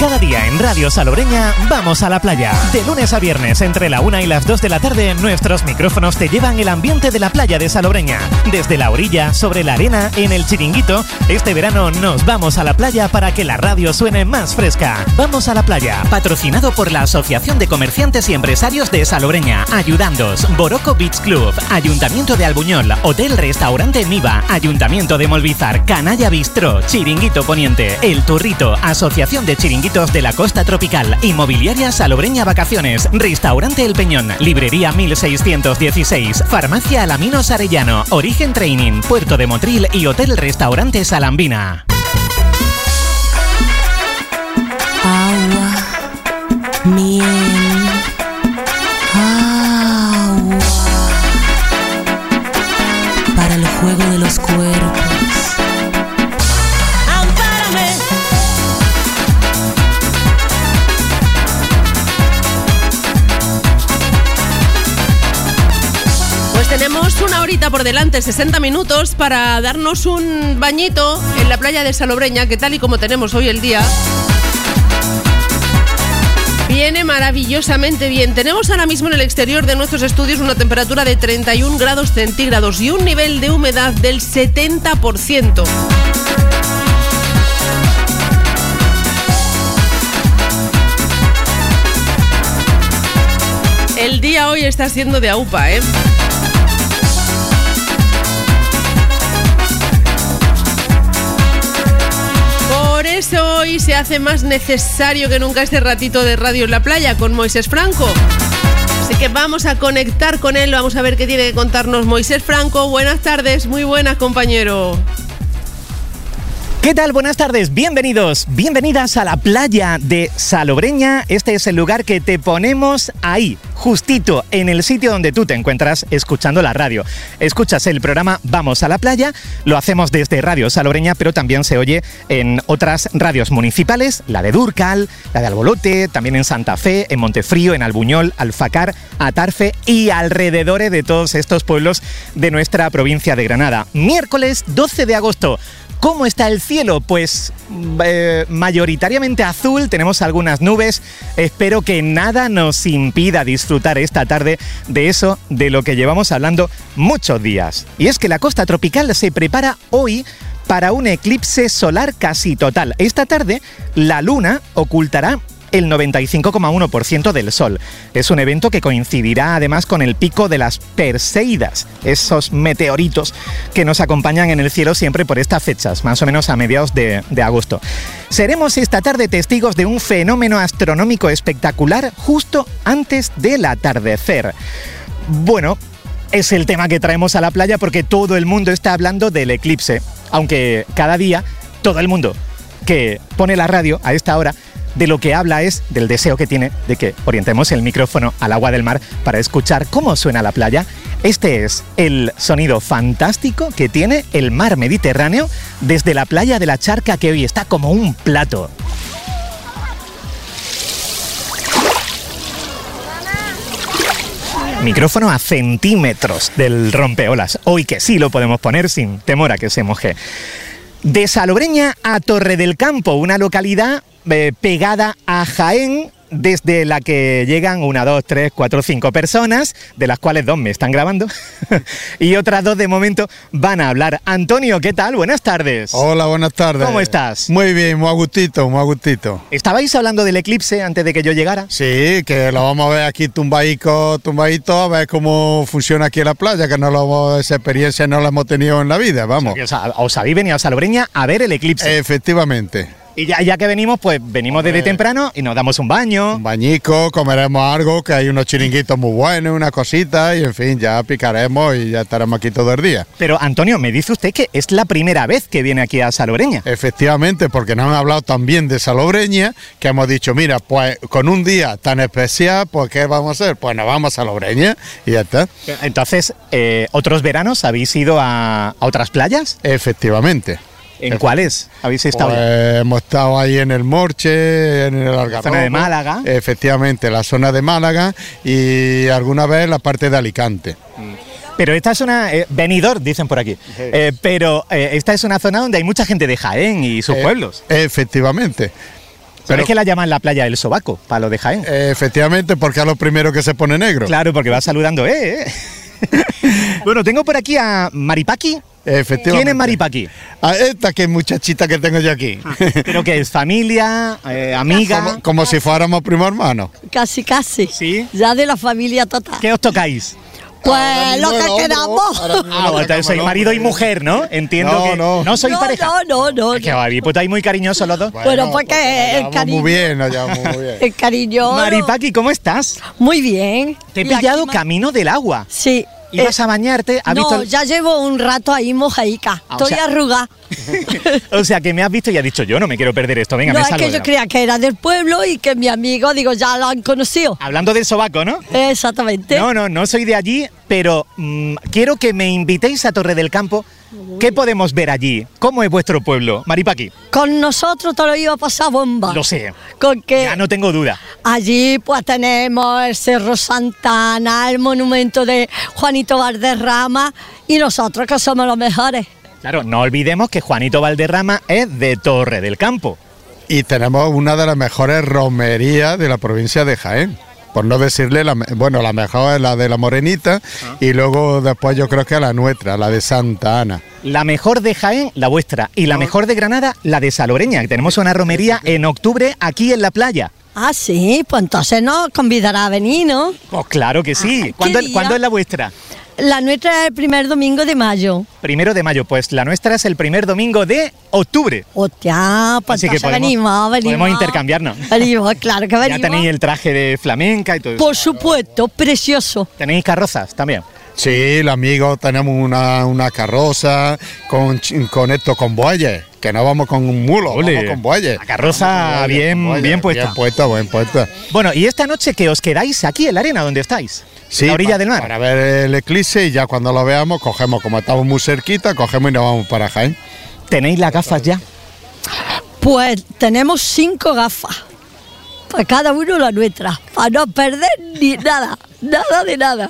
Cada día en Radio Salobreña vamos a la playa. De lunes a viernes entre la 1 y las 2 de la tarde nuestros micrófonos te llevan el ambiente de la playa de Salobreña. Desde la orilla, sobre la arena, en el Chiringuito, este verano nos vamos a la playa para que la radio suene más fresca. Vamos a la playa, patrocinado por la Asociación de Comerciantes y Empresarios de Salobreña, Ayudandos, Boroco Beach Club, Ayuntamiento de Albuñol, Hotel Restaurante Niva, Ayuntamiento de Molvízar, Canalla Bistró, Chiringuito Poniente, El Turrito, Asociación de Chiringuitos de la Costa Tropical, Inmobiliaria Salobreña Vacaciones, Restaurante El Peñón, Librería 1616, Farmacia Alaminos Arellano, Origen Training, Puerto de Motril y Hotel Restaurante Salambina. Agua, miel, agua, para el juego de los cuerpos. Tenemos una horita por delante, 60 minutos, para darnos un bañito en la playa de Salobreña, que tal y como tenemos hoy el día, viene maravillosamente bien. Tenemos ahora mismo en el exterior de nuestros estudios una temperatura de 31 grados centígrados y un nivel de humedad del 70%. El día hoy está siendo de aupa, ¿eh? Por eso hoy se hace más necesario que nunca este ratito de radio en la playa con Moisés Franco. Así que vamos a conectar con él, vamos a ver qué tiene que contarnos Moisés Franco. Buenas tardes, muy buenas, compañero. ¿Qué tal? Buenas tardes, bienvenidos, bienvenidas a la playa de Salobreña. Este es el lugar que te ponemos ahí, justito en el sitio donde tú te encuentras escuchando la radio. Escuchas el programa Vamos a la Playa, lo hacemos desde Radio Salobreña, pero también se oye en otras radios municipales, la de Durcal, la de Albolote, también en Santa Fe, en Montefrío, en Albuñol, Alfacar, Atarfe y alrededores de todos estos pueblos de nuestra provincia de Granada. Miércoles 12 de agosto. ¿Cómo está el cielo? Pues mayoritariamente azul, tenemos algunas nubes. Espero que nada nos impida disfrutar esta tarde de eso, de lo que llevamos hablando muchos días. Y es que la costa tropical se prepara hoy para un eclipse solar casi total. Esta tarde la luna ocultará el 95,1% del sol. Es un evento que coincidirá además con el pico de las Perseidas, esos meteoritos que nos acompañan en el cielo siempre por estas fechas, más o menos a mediados de agosto. Seremos esta tarde testigos de un fenómeno astronómico espectacular justo antes del atardecer. Bueno, es el tema que traemos a la playa porque todo el mundo está hablando del eclipse, aunque cada día todo el mundo que pone la radio a esta hora de lo que habla es del deseo que tiene de que orientemos el micrófono al agua del mar para escuchar cómo suena la playa. Este es el sonido fantástico que tiene el mar Mediterráneo desde la playa de la Charca, que hoy está como un plato. Micrófono a centímetros del rompeolas. Hoy que sí lo podemos poner sin temor a que se moje. De Salobreña a Torre del Campo, una localidad pegada a Jaén, desde la que llegan 1, 2, 3, 4, 5 personas, de las cuales 2 me están grabando y otras 2 de momento van a hablar. Antonio, ¿qué tal? Buenas tardes. Hola, buenas tardes. ¿Cómo estás? Muy bien, muy a gustito, muy a gustito. ¿Estabais hablando del eclipse antes de que yo llegara? Sí, que lo vamos a ver aquí tumbadito, a ver cómo funciona aquí en la playa, que esa experiencia no la hemos tenido en la vida, vamos. O sea, os habéis venido a Salobreña a ver el eclipse. Efectivamente. Y ya que venimos, pues venimos desde temprano y nos damos un baño. Un bañico, comeremos algo, que hay unos chiringuitos muy buenos, una cosita, y en fin, ya picaremos y ya estaremos aquí todo el día. Pero Antonio, me dice usted que es la primera vez que viene aquí a Salobreña. Efectivamente, porque nos han hablado también de Salobreña, que hemos dicho, mira, pues con un día tan especial, pues ¿qué vamos a hacer? Pues nos vamos a Salobreña y ya está. Entonces, ¿otros veranos habéis ido a otras playas? Efectivamente. ¿En cuáles habéis estado? Pues hemos estado ahí en el Morche, en el Algarrobo. ¿La zona de Málaga? Efectivamente, la zona de Málaga y alguna vez la parte de Alicante. Pero esta es una... Benidorm, dicen por aquí. Pero esta es una zona donde hay mucha gente de Jaén y sus pueblos. Efectivamente. ¿Sabes que la llaman la playa del sobaco, para lo de Jaén? Efectivamente, porque es lo primero que se pone negro. Claro, porque va saludando, Bueno, tengo por aquí a Maripaqui. Efectivamente. ¿Quién es Maripaqui? A esta que es muchachita que tengo yo aquí. ¿Pero que es familia, amiga? Como si fuéramos primo hermano. Casi, casi. ¿Sí? Ya de la familia total. ¿Qué os tocáis? Pues lo que queramos. Soy marido y mujer, ¿no? Entiendo que no sois pareja. No. Es que estáis muy cariñosos los dos. Bueno, porque el cariño. Muy bien, nos llevamos muy bien. El cariño. Maripaqui, ¿cómo estás? Muy bien. Te he Y aquí pillado camino del agua. Sí. ¿Ibas a bañarte? ¿Has No, visto ya llevo un rato ahí mojaica. Ah, o Estoy sea- arrugada. O sea, que me has visto y has dicho, yo no me quiero perder esto. Venga, No, me es salgo. que yo creía que era del pueblo y que mi amigo, digo, ya lo han conocido. Hablando del sobaco, ¿no? Exactamente. No soy de allí, pero quiero que me invitéis a Torre del Campo. ¿Qué podemos ver allí? ¿Cómo es vuestro pueblo? Maripaqui, Con nosotros te lo iba a pasar bomba. lo sé, Con que ya no tengo duda. allí pues tenemos el Cerro Santana, el monumento de Juanito Valderrama y nosotros que somos los mejores. Claro, no olvidemos que Juanito Valderrama es de Torre del Campo. Y tenemos una de las mejores romerías de la provincia de Jaén. Por no decirle, la mejor es la de la Morenita y luego después yo creo que la nuestra, la de Santa Ana. La mejor de Jaén, la vuestra, y la mejor de Granada, la de Salobreña, que tenemos una romería en octubre aquí en la playa. Ah, sí, pues entonces nos convidará a venir, ¿no? Pues claro que sí. ¿qué ¿Cuándo, día? ¿Cuándo es la vuestra? La nuestra es el primer domingo de mayo. 1 de mayo, pues la nuestra es el primer domingo de octubre. Hostia, pues Así que entonces venimos. podemos intercambiarnos. Venimos, claro que venimos. Ya tenéis el traje de flamenca y todo eso. Por supuesto, precioso. ¿Tenéis carrozas también? Sí, el amigo, tenemos una carroza con bueyes, que no vamos con un mulo, Ole, vamos con bueyes. la carroza bien puesta. Bien puesta. Bueno, y esta noche que os quedáis aquí en la arena donde estáis, Sí, en la orilla del mar. Para ver el eclipse y ya cuando lo veamos, cogemos, como estamos muy cerquita, cogemos y nos vamos para Jaén. ¿Tenéis las gafas ya? Pues tenemos 5 gafas. Para cada uno la nuestra. Para no perder ni nada. Nada de nada.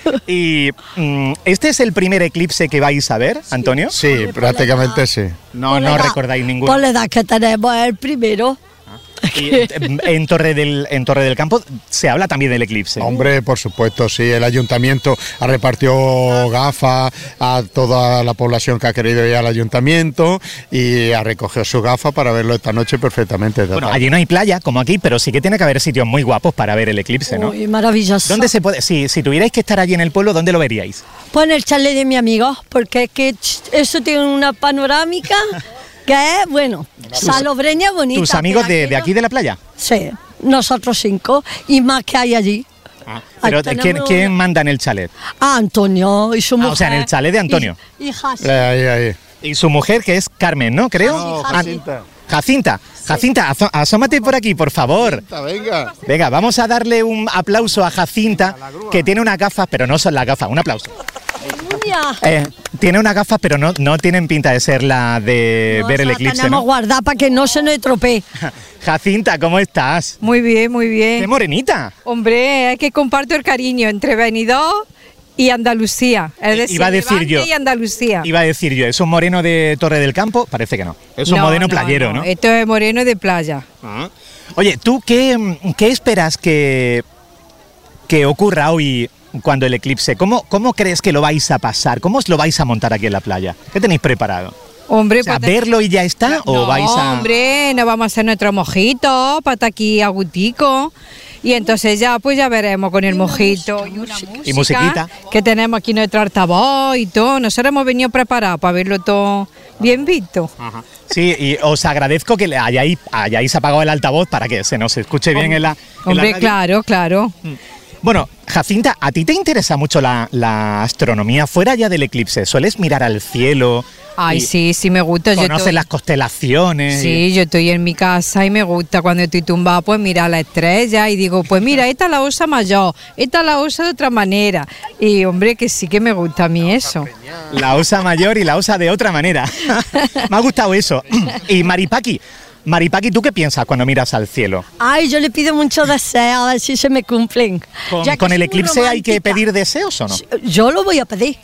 Y ¿este es el primer eclipse que vais a ver, Antonio? Sí, prácticamente sí. No, Por la no edad- recordáis ninguno. Por la edad que tenemos es el primero. Y, en Torre del Campo se habla también del eclipse. Hombre, por supuesto, sí. El ayuntamiento ha repartido gafas a toda la población que ha querido ir al ayuntamiento y ha recogido su gafa para verlo esta noche perfectamente. Bueno, allí no hay playa como aquí, pero sí que tiene que haber sitios muy guapos para ver el eclipse, ¿no? Uy, maravilloso. ¿Dónde se puede? Si tuvierais que estar allí en el pueblo, ¿dónde lo veríais? Pues en el chalet de mi amigo, porque es que eso tiene una panorámica que es, bueno, salobreña bonita. ¿Tus amigos pero de aquello- aquí de la playa? Sí, nosotros 5 y más que hay allí. Pero Ahí ¿quién, tenemos- quién manda en el chalet? Ah, Antonio y su mujer. o sea, en el chalet de Antonio. Y Hasi. Ahí. Y su mujer, que es Carmen, ¿no? Creo. No, Ah, Jacinta. Jacinta, asómate por aquí, por favor. Venga. Venga, vamos a darle un aplauso a Jacinta, que tiene unas gafas, pero no son las gafas. Un aplauso. Niña. Tiene unas gafas, pero no tienen pinta de ser la de No, ver el la eclipse, tenemos ¿no? guardada para que no se nos estropee. Jacinta, ¿cómo estás? Muy bien, muy bien. ¡Qué morenita! Hombre, es que comparto el cariño entre Benidorm y Andalucía. Es decir, Iba a decir Levante yo. y Andalucía. Iba a decir yo, ¿es un moreno de Torre del Campo? Parece que no. Es un moreno playero, ¿no? Esto es moreno de playa. Ah. Oye, ¿tú qué esperas que ocurra hoy cuando el eclipse? ¿Cómo crees que lo vais a pasar? ¿Cómo os lo vais a montar aquí en la playa? ¿Qué tenéis preparado? Hombre, O sea, pues, ¿verlo y ya está? ¿O no, vais a...? hombre, nos vamos a hacer nuestro mojito para estar aquí a gutico. Y entonces ya veremos con el mojito y una música Y musiquita. que tenemos aquí nuestro altavoz y todo. Nosotros hemos venido preparados para verlo todo bien visto. Sí, y os agradezco que hayáis apagado el altavoz para que se nos escuche bien en la Hombre, radio. claro. Bueno, Jacinta, ¿a ti te interesa mucho la astronomía fuera ya del eclipse? ¿Sueles mirar al cielo? Ay, y sí me gusta. ¿Conoces las constelaciones? Sí, yo estoy en mi casa y me gusta cuando estoy tumbada, pues mirar la estrella y digo, pues mira, esta es la osa mayor, esta es la osa de otra manera. Y hombre, que sí que me gusta a mí eso. La osa mayor y la osa de otra manera. Me ha gustado eso. Y Maripaqui, ¿tú qué piensas cuando miras al cielo? Ay, yo le pido muchos deseos, a ver si se me cumplen. Ya que ¿Con el soy muy eclipse hay que romántica. pedir deseos o no? Yo lo voy a pedir.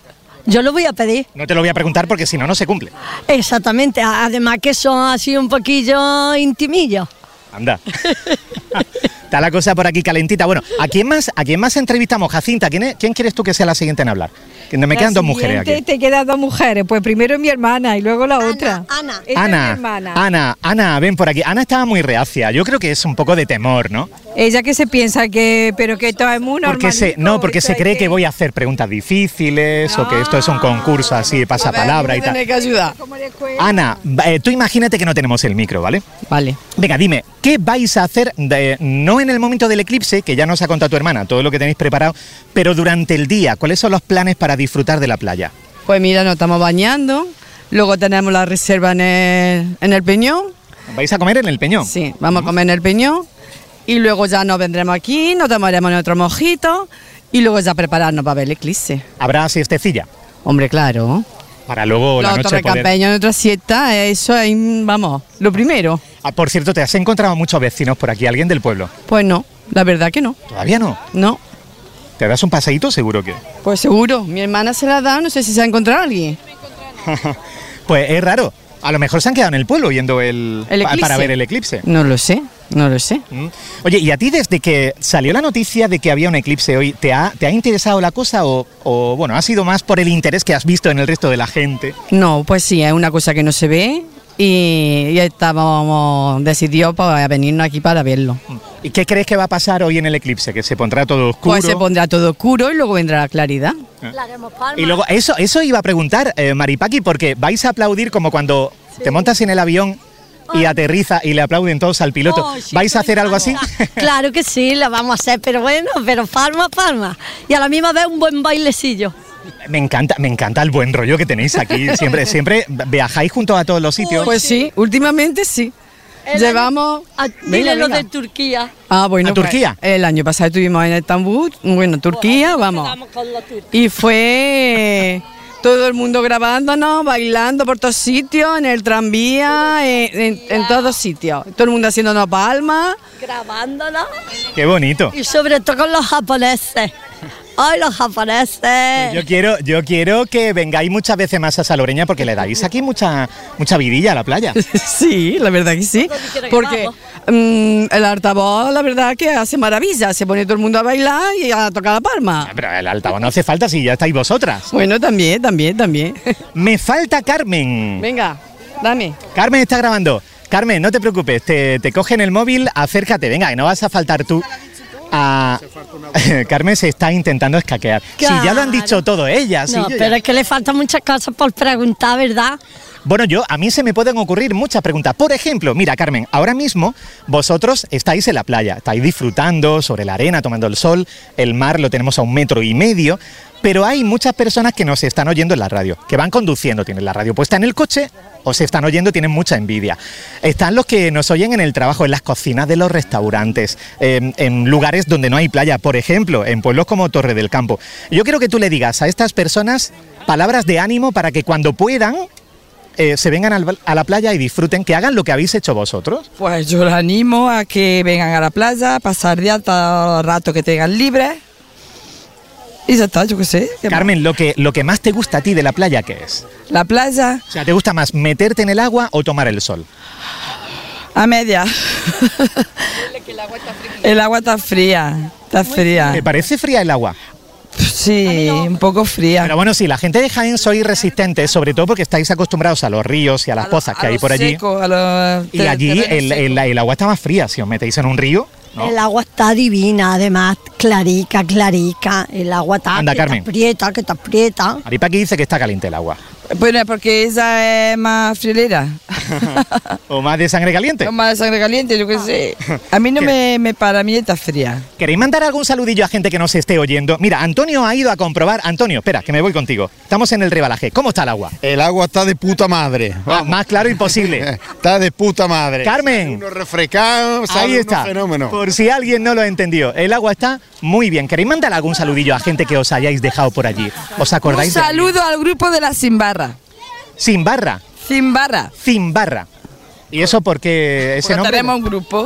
No te lo voy a preguntar porque si no, no se cumple. Exactamente. Además que son así un poquillo intimillos. Anda. Está la cosa por aquí calentita. Bueno, ¿a quién más entrevistamos? Jacinta, ¿quién quieres tú que sea la siguiente en hablar? Que me quedan dos mujeres aquí. Te quedan dos mujeres. Pues primero mi hermana y luego la otra. Ana. Esta es mi hermana. Ana, ven por aquí. Ana estaba muy reacia. Yo creo que es un poco de temor, ¿no? Ella que se piensa que todo es muy normal. Porque se cree que voy a hacer preguntas difíciles o que esto es un concurso así de pasapalabra y tal. Tienes que ayudar. Ana, tú imagínate que no tenemos el micro, ¿vale? Vale. Venga, dime, ¿qué vais a hacer, no en el momento del eclipse, que ya nos ha contado tu hermana, todo lo que tenéis preparado, pero durante el día? ¿Cuáles son los planes para disfrutar de la playa? Pues mira, nos estamos bañando, luego tenemos la reserva en el Peñón. ¿Vais a comer en el Peñón? Sí, vamos a comer en el Peñón y luego ya nos vendremos aquí, nos tomaremos nuestro mojito y luego ya prepararnos para ver el eclipse. ¿Habrá siestecilla? Hombre, claro. Para luego la Los noche poder... torrecampeños, nuestra siesta, eso es, vamos, lo primero. Por cierto, ¿te has encontrado muchos vecinos por aquí? ¿Alguien del pueblo? Pues no, la verdad que no. ¿Todavía no? No, ¿Te das un paseíto? Seguro que... pues seguro. Mi hermana se la da, no sé si se ha encontrado alguien. Pues es raro. A lo mejor se han quedado en el pueblo viendo ¿El eclipse? para ver el eclipse. No lo sé, no lo sé. Oye, ¿y a ti desde que salió la noticia de que había un eclipse hoy, te ha interesado la cosa o bueno, ha sido más por el interés que has visto en el resto de la gente? No, pues sí, es una cosa que no se ve y ya estábamos decididos para venirnos aquí para verlo. ¿Y qué crees que va a pasar hoy en el eclipse? ¿Que se pondrá todo oscuro? Pues se pondrá todo oscuro y luego vendrá la claridad. Y luego, eso iba a preguntar, Maripaqui, porque vais a aplaudir como cuando te montas en el avión y aterriza y le aplauden todos al piloto. Oh, sí, ¿Vais a hacer algo así? Claro que sí, lo vamos a hacer, pero bueno, pero palma. Y a la misma vez un buen bailecillo. Me encanta el buen rollo que tenéis aquí. Siempre viajáis juntos a todos los sitios. Pues sí, últimamente sí. Llevamos... Dile lo de Turquía. Ah, bueno, ¿A Turquía? Pues, el año pasado estuvimos en Estambul, bueno, Turquía, vamos. Y fue todo el mundo grabándonos, bailando por todos sitios, en el tranvía, en todos sitios. Todo el mundo haciéndonos palmas. Grabándonos. ¡Qué bonito! Y sobre todo con los japoneses. ¡Ay, los japoneses! Yo quiero que vengáis muchas veces más a Salobreña porque le dais aquí mucha vidilla a la playa. Sí, la verdad que sí. Porque el altavoz, la verdad que hace maravilla. Se pone todo el mundo a bailar y a tocar la palma. Pero el altavoz no hace falta si ya estáis vosotras. Bueno, también. Me falta Carmen. Venga, dame. Carmen está grabando. Carmen, no te preocupes, te cogen el móvil, acércate. Venga, que no vas a faltar tú. Carmen se está intentando escaquear. Claro. Si ya lo han dicho todo ellas. No, pero es que le faltan muchas cosas por preguntar, ¿verdad? Bueno, a mí se me pueden ocurrir muchas preguntas. Por ejemplo, mira, Carmen, ahora mismo vosotros estáis en la playa, estáis disfrutando sobre la arena, tomando el sol, el mar lo tenemos a 1,5 metros, pero hay muchas personas que nos están oyendo en la radio, que van conduciendo, tienen la radio puesta en el coche o se están oyendo, tienen mucha envidia. Están los que nos oyen en el trabajo, en las cocinas de los restaurantes, en lugares donde no hay playa, por ejemplo, en pueblos como Torre del Campo. Yo quiero que tú le digas a estas personas palabras de ánimo para que cuando puedan se vengan a la playa y disfruten, que hagan lo que habéis hecho vosotros. Pues yo les animo a que vengan a la playa, pasar día todo el rato que tengan libre. Y ya está, yo qué sé. Carmen, lo que más te gusta a ti de la playa, ¿qué es? La playa. O sea, ¿te gusta más meterte en el agua o tomar el sol? A media. El agua está fría. Está fría. ¿Te parece fría el agua? Sí, un poco fría. Pero bueno, sí, la gente de Jaén sois resistentes, sobre todo porque estáis acostumbrados a los ríos y a las pozas que hay por allí. Y allí el agua está más fría. Si os metéis en un río, ¿no? El agua está divina, además, clarica. El agua está Anda, que Carmen. te aprieta. Maripaqui dice que está caliente el agua. Bueno, porque ella es más friolera. ¿O más de sangre caliente? O más de sangre caliente, yo qué sé. A mí no me para, a mí está fría. ¿Queréis mandar algún saludillo a gente que nos esté oyendo? Mira, Antonio ha ido a comprobar. Antonio, espera, que me voy contigo. Estamos en el Rebalaje. ¿Cómo está el agua? El agua está de puta madre. Más claro imposible. Está de puta madre. Carmen. Uno refrescado, Ahí está. Fenómeno. Por si alguien no lo entendió, el agua está muy bien. ¿Queréis mandar algún saludillo a gente que os hayáis dejado por allí? ¿Os acordáis? Un saludo al grupo de la Simbarra. Sin barra. Simbarra. Sin barra. ¿Y eso porque ese nombre? Tenemos un grupo.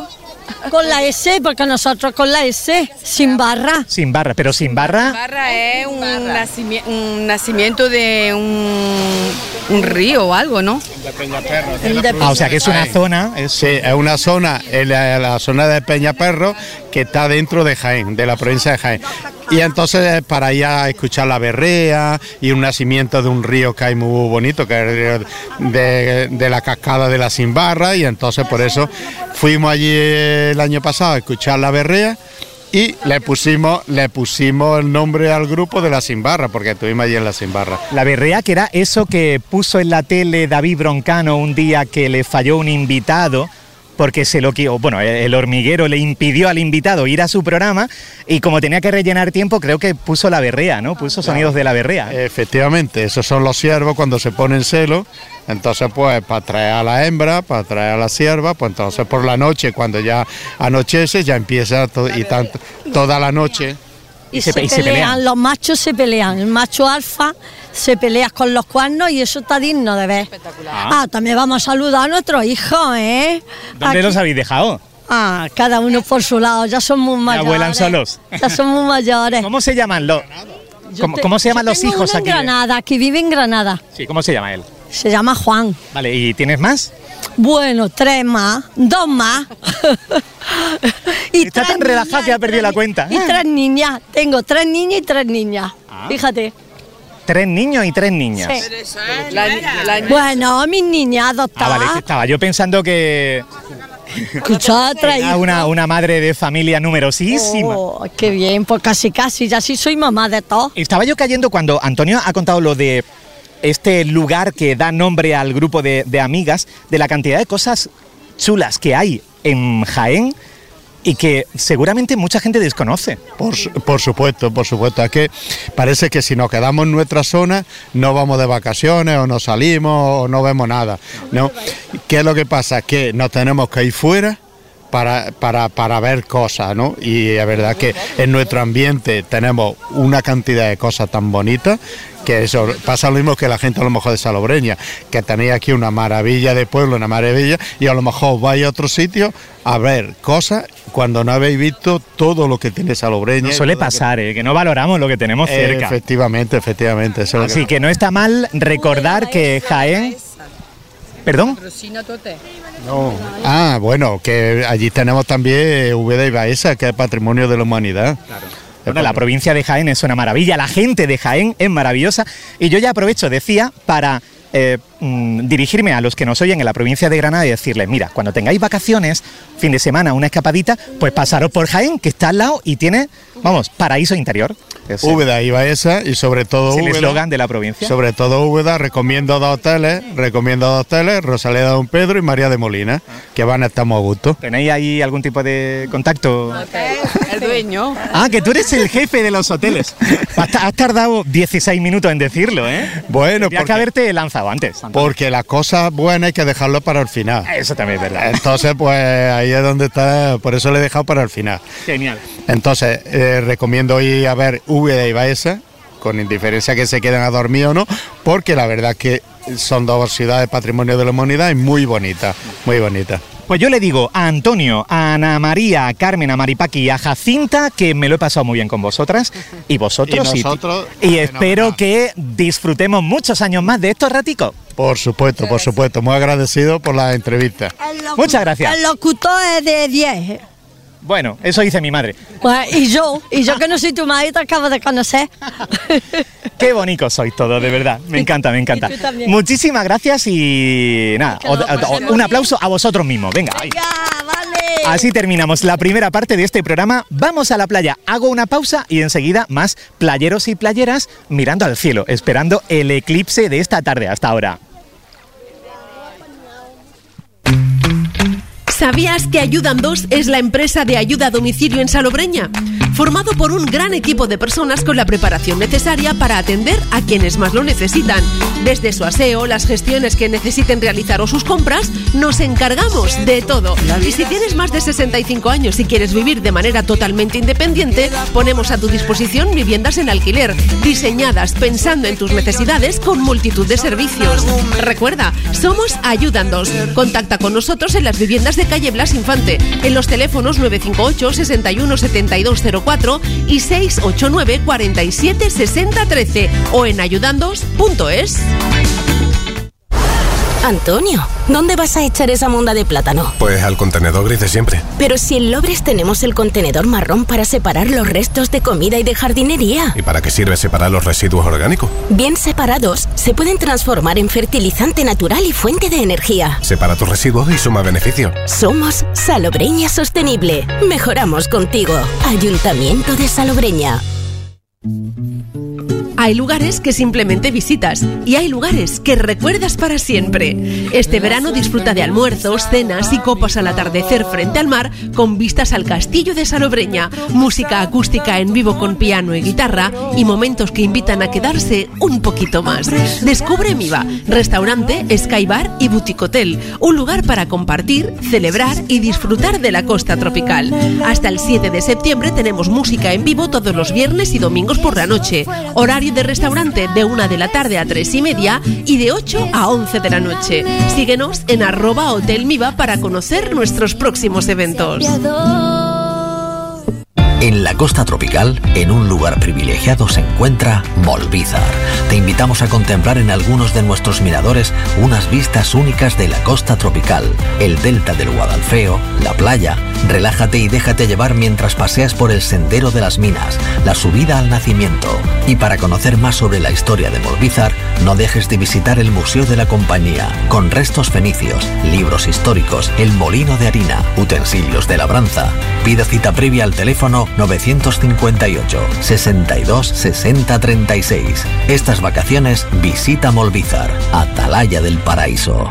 Con la S, porque nosotros con la S, sin barra. Sin barra, pero sin barra. Barra es un nacimiento de un río o algo, ¿no? O sea que es una zona. Sí, es una zona, la zona de Peñaperro, que está dentro de Jaén, de la provincia de Jaén. Y entonces para ir a escuchar la berrea y un nacimiento de un río que hay muy bonito, que es el río de la cascada de la Simbarra, y entonces por eso fuimos allí el año pasado a escuchar la berrea y le pusimos el nombre al grupo de la Simbarra, porque estuvimos allí en la Simbarra. La berrea, que era eso que puso en la tele David Broncano un día que le falló un invitado, porque el hormiguero le impidió al invitado ir a su programa y como tenía que rellenar tiempo, creo que puso la berrea, ¿no? Puso sonidos de la berrea. Efectivamente, esos son los ciervos cuando se ponen celo. Entonces, pues, para traer a la hembra, para traer a la cierva, pues entonces por la noche, cuando ya anochece, ya empieza toda la noche. Y se pelean, los machos se pelean. El macho alfa se pelea con los cuernos y eso está digno de ver. Espectacular. También vamos a saludar a nuestros hijos, ¿eh? ¿Dónde los habéis dejado? Cada uno por su lado, ya son muy mayores. ¿Vuelan solos? Ya son muy mayores. ¿Cómo se llaman ¿Cómo se llaman los hijos aquí? En Granada, que vive en Granada. Sí, ¿cómo se llama él? Se llama Juan. Vale, ¿y tienes más? Bueno, 3 más, 2 más. Y está tan relajada que ha perdido la cuenta. Y 3 niñas. Tengo 3 niñas y 3 niñas. Fíjate. 3 niños y 3 niñas. Sí. Bueno, mis niñas adoptadas. Vale, estaba yo pensando que... Era una madre de familia numerosísima. Qué bien, pues casi, ya sí soy mamá de todo. Estaba yo cayendo cuando Antonio ha contado lo de este lugar que da nombre al grupo de amigas, de la cantidad de cosas chulas que hay en Jaén y que seguramente mucha gente desconoce. Por supuesto. Es que parece que si nos quedamos en nuestra zona no vamos de vacaciones o no salimos o no vemos nada, ¿no? ¿Qué es lo que pasa? Que nos tenemos que ir fuera para ver cosas, ¿no? Y es verdad que en nuestro ambiente tenemos una cantidad de cosas tan bonitas que eso pasa lo mismo que la gente a lo mejor de Salobreña, que tenéis aquí una maravilla de pueblo, una maravilla, y a lo mejor vais a otro sitio a ver cosas cuando no habéis visto todo lo que tiene Salobreña. No suele pasar, que no valoramos lo que tenemos cerca. Efectivamente. Eso Así que no está mal recordar que Jaén... ¿Perdón? No. Bueno, que allí tenemos también Úbeda y Baeza, que es patrimonio de la humanidad. Claro. Bueno, la provincia de Jaén es una maravilla, la gente de Jaén es maravillosa y yo ya aprovecho, decía, para dirigirme a los que nos oyen en la provincia de Granada y decirles, mira, cuando tengáis vacaciones, fin de semana, una escapadita, pues pasaros por Jaén, que está al lado y tiene, paraíso interior. Úbeda y Baeza y sobre todo Úbeda. Es el eslogan de la provincia. Sobre todo Úbeda, recomiendo dos hoteles, Rosaleda de Don Pedro y María de Molina, que van a estar muy a gusto. ¿Tenéis ahí algún tipo de contacto? El dueño. Que tú eres el jefe de los hoteles. Has tardado 16 minutos en decirlo, ¿eh? Bueno, tendrías que haberte lanzado antes. Porque las cosas buenas hay que dejarlo para el final. Eso también es verdad. Entonces, pues ahí es donde está, por eso le he dejado para el final. Genial. Entonces, recomiendo ir a ver Úbeda y Baeza, con indiferencia que se queden a dormir o no, porque la verdad que son dos ciudades patrimonio de la humanidad y muy bonitas, muy bonitas. Pues yo le digo a Antonio, a Ana María, a Carmen, a Maripaqui y a Jacinta que me lo he pasado muy bien con vosotras y vosotros. Y nosotros. Y espero que disfrutemos muchos años más de estos raticos. Por supuesto. Muy agradecido por la entrevista. Muchas gracias. El locutor es de 10. Bueno, eso dice mi madre. Pues, y yo que no soy tu madre, te acabo de conocer. Qué bonitos sois todos, de verdad. Me encanta. Muchísimas gracias y nada, un aplauso a vosotros mismos. Venga, ahí. Vale. Así terminamos la primera parte de este programa. Vamos a la playa, hago una pausa y enseguida más playeros y playeras mirando al cielo, esperando el eclipse de esta tarde. Hasta ahora. ¿Sabías que Ayudan 2 es la empresa de ayuda a domicilio en Salobreña? formado por un gran equipo de personas con la preparación necesaria para atender a quienes más lo necesitan. Desde su aseo, las gestiones que necesiten realizar o sus compras, nos encargamos de todo. Y si tienes más de 65 años y quieres vivir de manera totalmente independiente, ponemos a tu disposición viviendas en alquiler, diseñadas pensando en tus necesidades con multitud de servicios. Recuerda, somos Ayúdandos. Contacta con nosotros en las viviendas de calle Blas Infante, en los teléfonos 958 61 72 04 y 689 47 60 13 o en ayudandos.es. Antonio, ¿dónde vas a echar esa monda de plátano? Pues al contenedor gris de siempre. Pero si en Lobres tenemos el contenedor marrón para separar los restos de comida y de jardinería. ¿Y para qué sirve separar los residuos orgánicos? Bien separados, se pueden transformar en fertilizante natural y fuente de energía. Separa tus residuos y suma beneficio. Somos Salobreña Sostenible. Mejoramos contigo. Ayuntamiento de Salobreña. Hay lugares que simplemente visitas y hay lugares que recuerdas para siempre. Este verano disfruta de almuerzos, cenas y copas al atardecer frente al mar con vistas al castillo de Salobreña, música acústica en vivo con piano y guitarra y momentos que invitan a quedarse un poquito más. Descubre Miva, restaurante, Sky Bar y Boutique Hotel, un lugar para compartir, celebrar y disfrutar de la costa tropical. Hasta el 7 de septiembre tenemos música en vivo todos los viernes y domingos por la noche. Horario de restaurante de 1 de la tarde a 3:30 y de 8 a 11 de la noche. Síguenos en @hotelmiva para conocer nuestros próximos eventos. En la costa tropical, en un lugar privilegiado, se encuentra Molvízar. Te invitamos a contemplar en algunos de nuestros miradores unas vistas únicas de la costa tropical, el delta del Guadalfeo, la playa. Relájate y déjate llevar mientras paseas por el Sendero de las Minas, la subida al Nacimiento. Y para conocer más sobre la historia de Molvízar, no dejes de visitar el Museo de la Compañía, con restos fenicios, libros históricos, el molino de harina, utensilios de labranza. Pide cita previa al teléfono 958 62 60 36. Estas vacaciones visita Molvízar, Atalaya del Paraíso.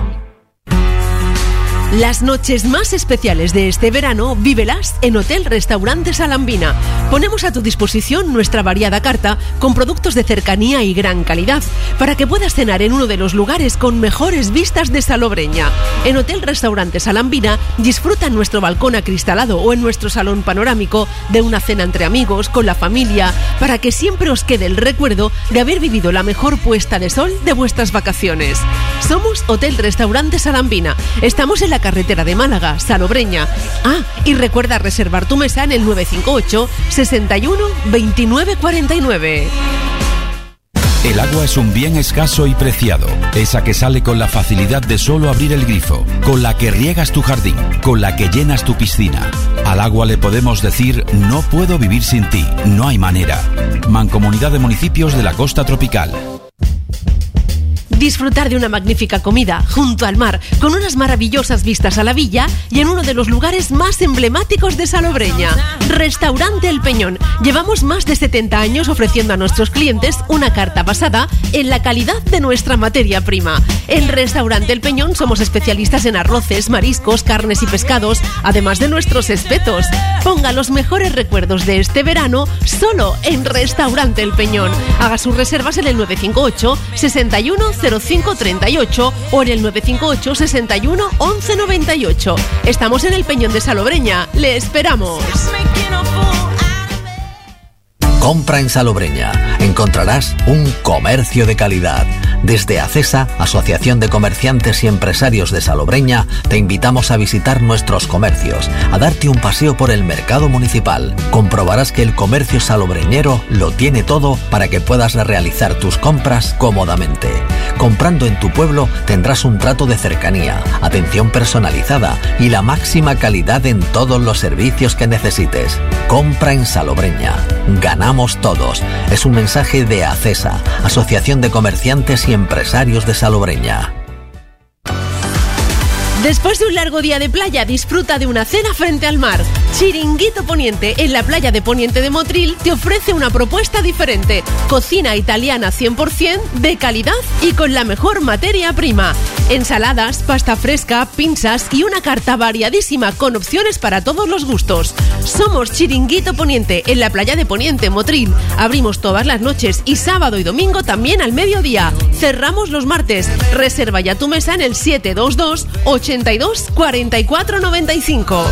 Las noches más especiales de este verano, vívelas en Hotel Restaurante Salambina. Ponemos a tu disposición nuestra variada carta con productos de cercanía y gran calidad para que puedas cenar en uno de los lugares con mejores vistas de Salobreña. En Hotel Restaurante Salambina disfruta en nuestro balcón acristalado o en nuestro salón panorámico de una cena entre amigos, con la familia, para que siempre os quede el recuerdo de haber vivido la mejor puesta de sol de vuestras vacaciones. Somos Hotel Restaurante Salambina. Estamos en la carretera de Málaga, Salobreña. Y recuerda reservar tu mesa en el 958 61 29 49. El agua es un bien escaso y preciado, esa que sale con la facilidad de solo abrir el grifo, con la que riegas tu jardín, con la que llenas tu piscina. Al agua le podemos decir: no puedo vivir sin ti, no hay manera. Mancomunidad de Municipios de la Costa Tropical. Disfrutar de una magnífica comida junto al mar, con unas maravillosas vistas a la villa y en uno de los lugares más emblemáticos de Salobreña, Restaurante El Peñón. Llevamos más de 70 años ofreciendo a nuestros clientes una carta basada en la calidad de nuestra materia prima. En Restaurante El Peñón somos especialistas en arroces, mariscos, carnes y pescados, además de nuestros espetos. Ponga los mejores recuerdos de este verano solo en Restaurante El Peñón. Haga sus reservas en el 958 61 05 38 o en el 958 61 11 98. Estamos en el Peñón de Salobreña. ¡Le esperamos! Compra en Salobreña. Encontrarás un comercio de calidad. Desde ACESA, Asociación de Comerciantes y Empresarios de Salobreña, te invitamos a visitar nuestros comercios, a darte un paseo por el mercado municipal. Comprobarás que el comercio salobreñero lo tiene todo para que puedas realizar tus compras cómodamente. Comprando en tu pueblo tendrás un trato de cercanía, atención personalizada y la máxima calidad en todos los servicios que necesites. Compra en Salobreña. Ganamos todos. Es un mensaje de ACESA, Asociación de Comerciantes y Empresarios de Salobreña. Después de un largo día de playa, disfruta de una cena frente al mar. Chiringuito Poniente, en la playa de Poniente de Motril, te ofrece una propuesta diferente. Cocina italiana 100% de calidad y con la mejor materia prima. Ensaladas, pasta fresca, pinzas y una carta variadísima con opciones para todos los gustos. Somos Chiringuito Poniente, en la playa de Poniente, Motril. Abrimos todas las noches y sábado y domingo también al mediodía. Cerramos los martes. Reserva ya tu mesa en el 722 82 44 95.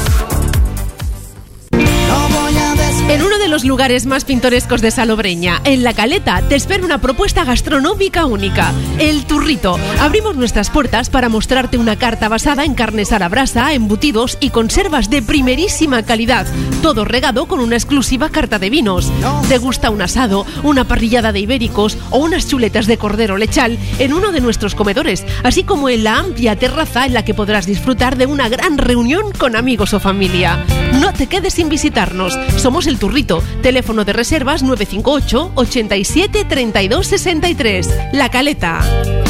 En uno de los lugares más pintorescos de Salobreña, en La Caleta, te espera una propuesta gastronómica única, El Turrito. Abrimos nuestras puertas para mostrarte una carta basada en carnes a la brasa, embutidos y conservas de primerísima calidad, todo regado con una exclusiva carta de vinos. ¿Te gusta un asado, una parrillada de ibéricos o unas chuletas de cordero lechal en uno de nuestros comedores, así como en la amplia terraza en la que podrás disfrutar de una gran reunión con amigos o familia? No te quedes sin visitarnos. Somos El Turrito. Teléfono de reservas 958 87 32 63. La Caleta.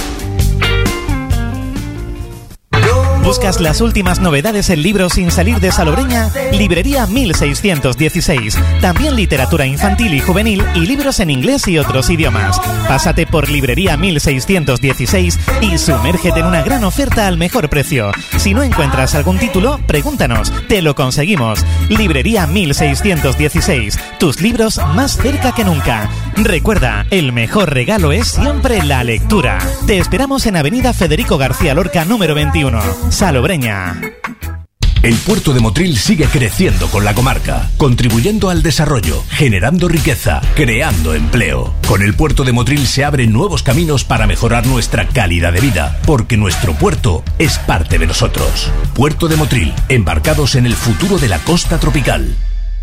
¿Buscas las últimas novedades en libros sin salir de Salobreña? Librería 1616. También literatura infantil y juvenil y libros en inglés y otros idiomas. Pásate por Librería 1616 y sumérgete en una gran oferta al mejor precio. Si no encuentras algún título, pregúntanos. Te lo conseguimos. Librería 1616. Tus libros más cerca que nunca. Recuerda, el mejor regalo es siempre la lectura. Te esperamos en Avenida Federico García Lorca, número 21. Salobreña. El puerto de Motril sigue creciendo con la comarca, contribuyendo al desarrollo, generando riqueza, creando empleo. Con el puerto de Motril se abren nuevos caminos para mejorar nuestra calidad de vida, porque nuestro puerto es parte de nosotros. Puerto de Motril, embarcados en el futuro de la costa tropical.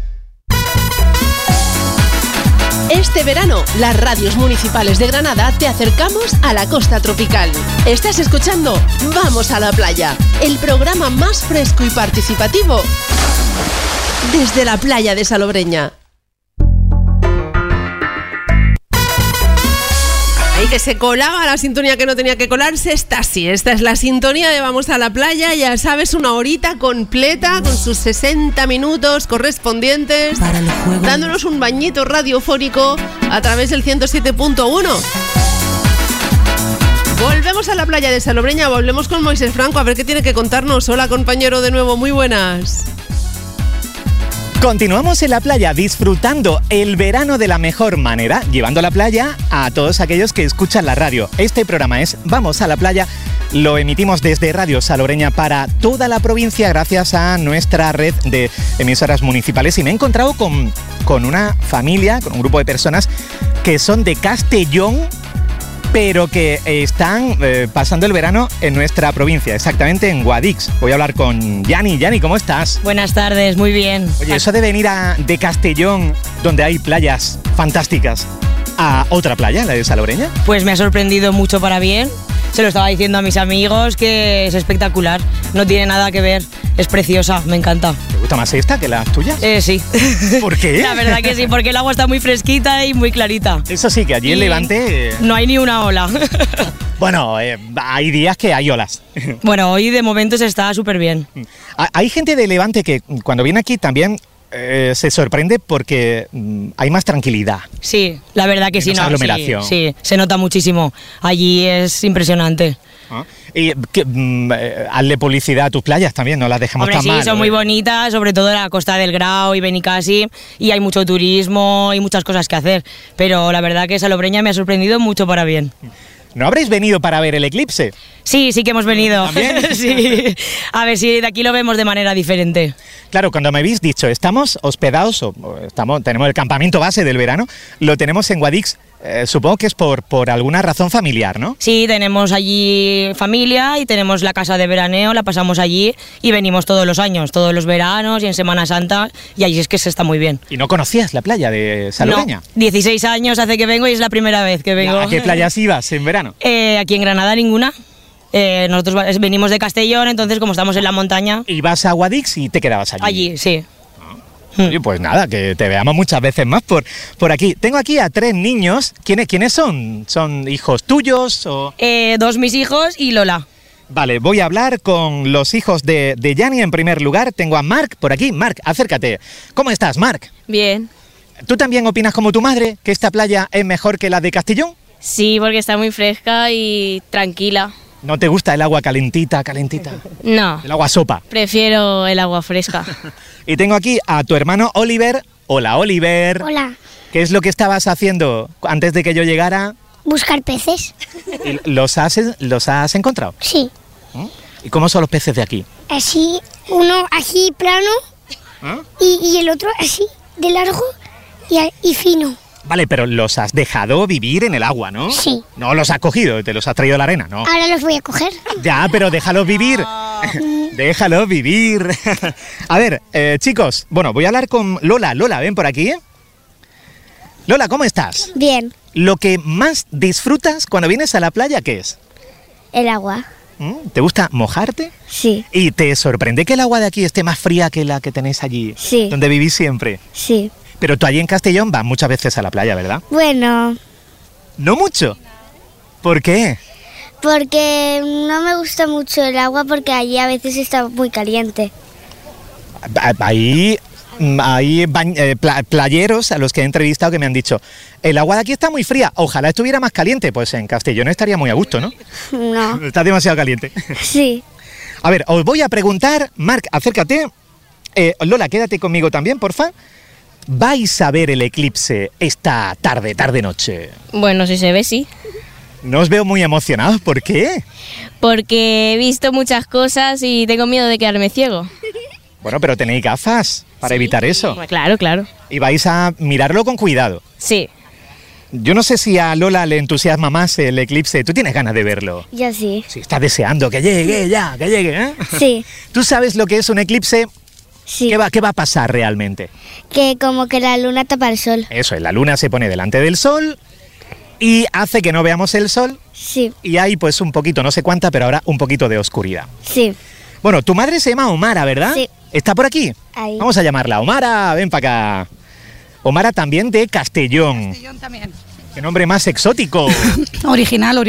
Este verano, las radios municipales de Granada te acercamos a la costa tropical. Estás escuchando Vamos a la Playa, el programa más fresco y participativo desde la playa de Salobreña. Ahí que se colaba la sintonía que no tenía que colarse, esta es la sintonía de Vamos a la Playa, ya sabes, una horita completa con sus 60 minutos correspondientes, dándonos un bañito radiofónico a través del 107.1. Volvemos a la playa de Salobreña, volvemos con Moisés Franco a ver qué tiene que contarnos. Hola, compañero, de nuevo, muy buenas. Continuamos en la playa disfrutando el verano de la mejor manera, llevando a la playa a todos aquellos que escuchan la radio. Este programa es Vamos a la Playa, lo emitimos desde Radio Salobreña para toda la provincia gracias a nuestra red de emisoras municipales y me he encontrado con una familia, con un grupo de personas que son de Castellón, pero que están pasando el verano en nuestra provincia, exactamente en Guadix. Voy a hablar con Yani. Yani, ¿cómo estás? Buenas tardes, muy bien. Oye, eso de venir de Castellón, donde hay playas fantásticas, a otra playa, la de Salobreña. Pues me ha sorprendido mucho para bien. Se lo estaba diciendo a mis amigos que es espectacular. No tiene nada que ver. Es preciosa, me encanta. ¿Te gusta más esta que las tuyas? Sí. ¿Por qué? La verdad que sí, porque el agua está muy fresquita y muy clarita. Eso sí, que allí en Levante... No hay ni una ola. Bueno, hay días que hay olas. Bueno, hoy de momento se está súper bien. Hay gente de Levante que cuando viene aquí también... se sorprende porque hay más tranquilidad. Sí, la verdad que sí, no, aglomeración. Sí, se nota muchísimo. Allí es impresionante. Y hazle publicidad a tus playas también, no las dejamos tan mal. Sí, son muy bonitas, sobre todo la Costa del Grau y Benicassi, y hay mucho turismo y muchas cosas que hacer. Pero la verdad que Salobreña me ha sorprendido mucho para bien. ¿No habréis venido para ver el eclipse? Sí que hemos venido. ¿También? Sí. A ver si de aquí lo vemos de manera diferente. Claro, cuando me habéis dicho, estamos hospedados, tenemos el campamento base del verano, lo tenemos en Guadix, supongo que es por alguna razón familiar, ¿no? Sí, tenemos allí familia y tenemos la casa de veraneo, la pasamos allí y venimos todos los años, todos los veranos y en Semana Santa, y allí es que se está muy bien. ¿Y no conocías la playa de Salobreña? No, 16 años hace que vengo y es la primera vez que vengo. ¿A qué playas ibas en verano? Aquí en Granada ninguna. Nosotros venimos de Castellón, entonces como estamos en la montaña... ¿Y vas a Guadix y te quedabas allí? Allí, sí. Oye, pues nada, que te veamos muchas veces más por aquí. Tengo aquí a 3 niños. ¿Quiénes son? ¿Son hijos tuyos o...? 2 mis hijos y Lola. Vale, voy a hablar con los hijos de Yani en primer lugar. Tengo a Marc por aquí. Marc, acércate. ¿Cómo estás, Marc? Bien. ¿Tú también opinas como tu madre que esta playa es mejor que la de Castellón? Sí, porque está muy fresca y tranquila. ¿No te gusta el agua calentita? No. El agua sopa. Prefiero el agua fresca. Y tengo aquí a tu hermano Oliver. Hola, Oliver. Hola. ¿Qué es lo que estabas haciendo antes de que yo llegara? Buscar peces. ¿Y los has encontrado? Sí. ¿Y cómo son los peces de aquí? Así, uno así plano y el otro así de largo y fino. Vale, pero los has dejado vivir en el agua, ¿no? Sí. No los has cogido, te los has traído a la arena, ¿no? Ahora los voy a coger. Ya, pero déjalos vivir. Déjalos vivir. A ver, chicos, bueno, voy a hablar con Lola. Lola, ven por aquí. Lola, ¿cómo estás? Bien. ¿Lo que más disfrutas cuando vienes a la playa qué es? El agua. ¿Te gusta mojarte? Sí. ¿Y te sorprende que el agua de aquí esté más fría que la que tenéis allí? Sí. ¿Donde vivís siempre? Sí. Pero tú allí en Castellón vas muchas veces a la playa, ¿verdad? Bueno. ¿No mucho? ¿Por qué? Porque no me gusta mucho el agua porque allí a veces está muy caliente. Hay playeros a los que he entrevistado que me han dicho, el agua de aquí está muy fría, ojalá estuviera más caliente. Pues en Castellón estaría muy a gusto, ¿no? No. Está demasiado caliente. Sí. A ver, os voy a preguntar, Marc, acércate. Lola, quédate conmigo también, porfa. ¿Vais a ver el eclipse esta tarde-noche? Bueno, si se ve, sí. No os veo muy emocionados, ¿por qué? Porque he visto muchas cosas y tengo miedo de quedarme ciego. Bueno, pero tenéis gafas para evitar eso. Claro, claro. Y vais a mirarlo con cuidado. Sí. Yo no sé si a Lola le entusiasma más el eclipse. ¿Tú tienes ganas de verlo? Yo sí. Sí, estás deseando que llegue ya, que llegue, ¿eh? Sí. ¿Tú sabes lo que es un eclipse? Sí. ¿Qué va a pasar realmente? Que como que la luna tapa el sol. Eso es, la luna se pone delante del sol y hace que no veamos el sol. Sí. Y hay pues un poquito, no sé cuánta, pero ahora un poquito de oscuridad. Sí. Bueno, tu madre se llama Omara, ¿verdad? Sí. ¿Está por aquí? Ahí. Vamos a llamarla. Omara, ven para acá. Omara también de Castellón. Castellón también. Qué nombre más exótico. Original.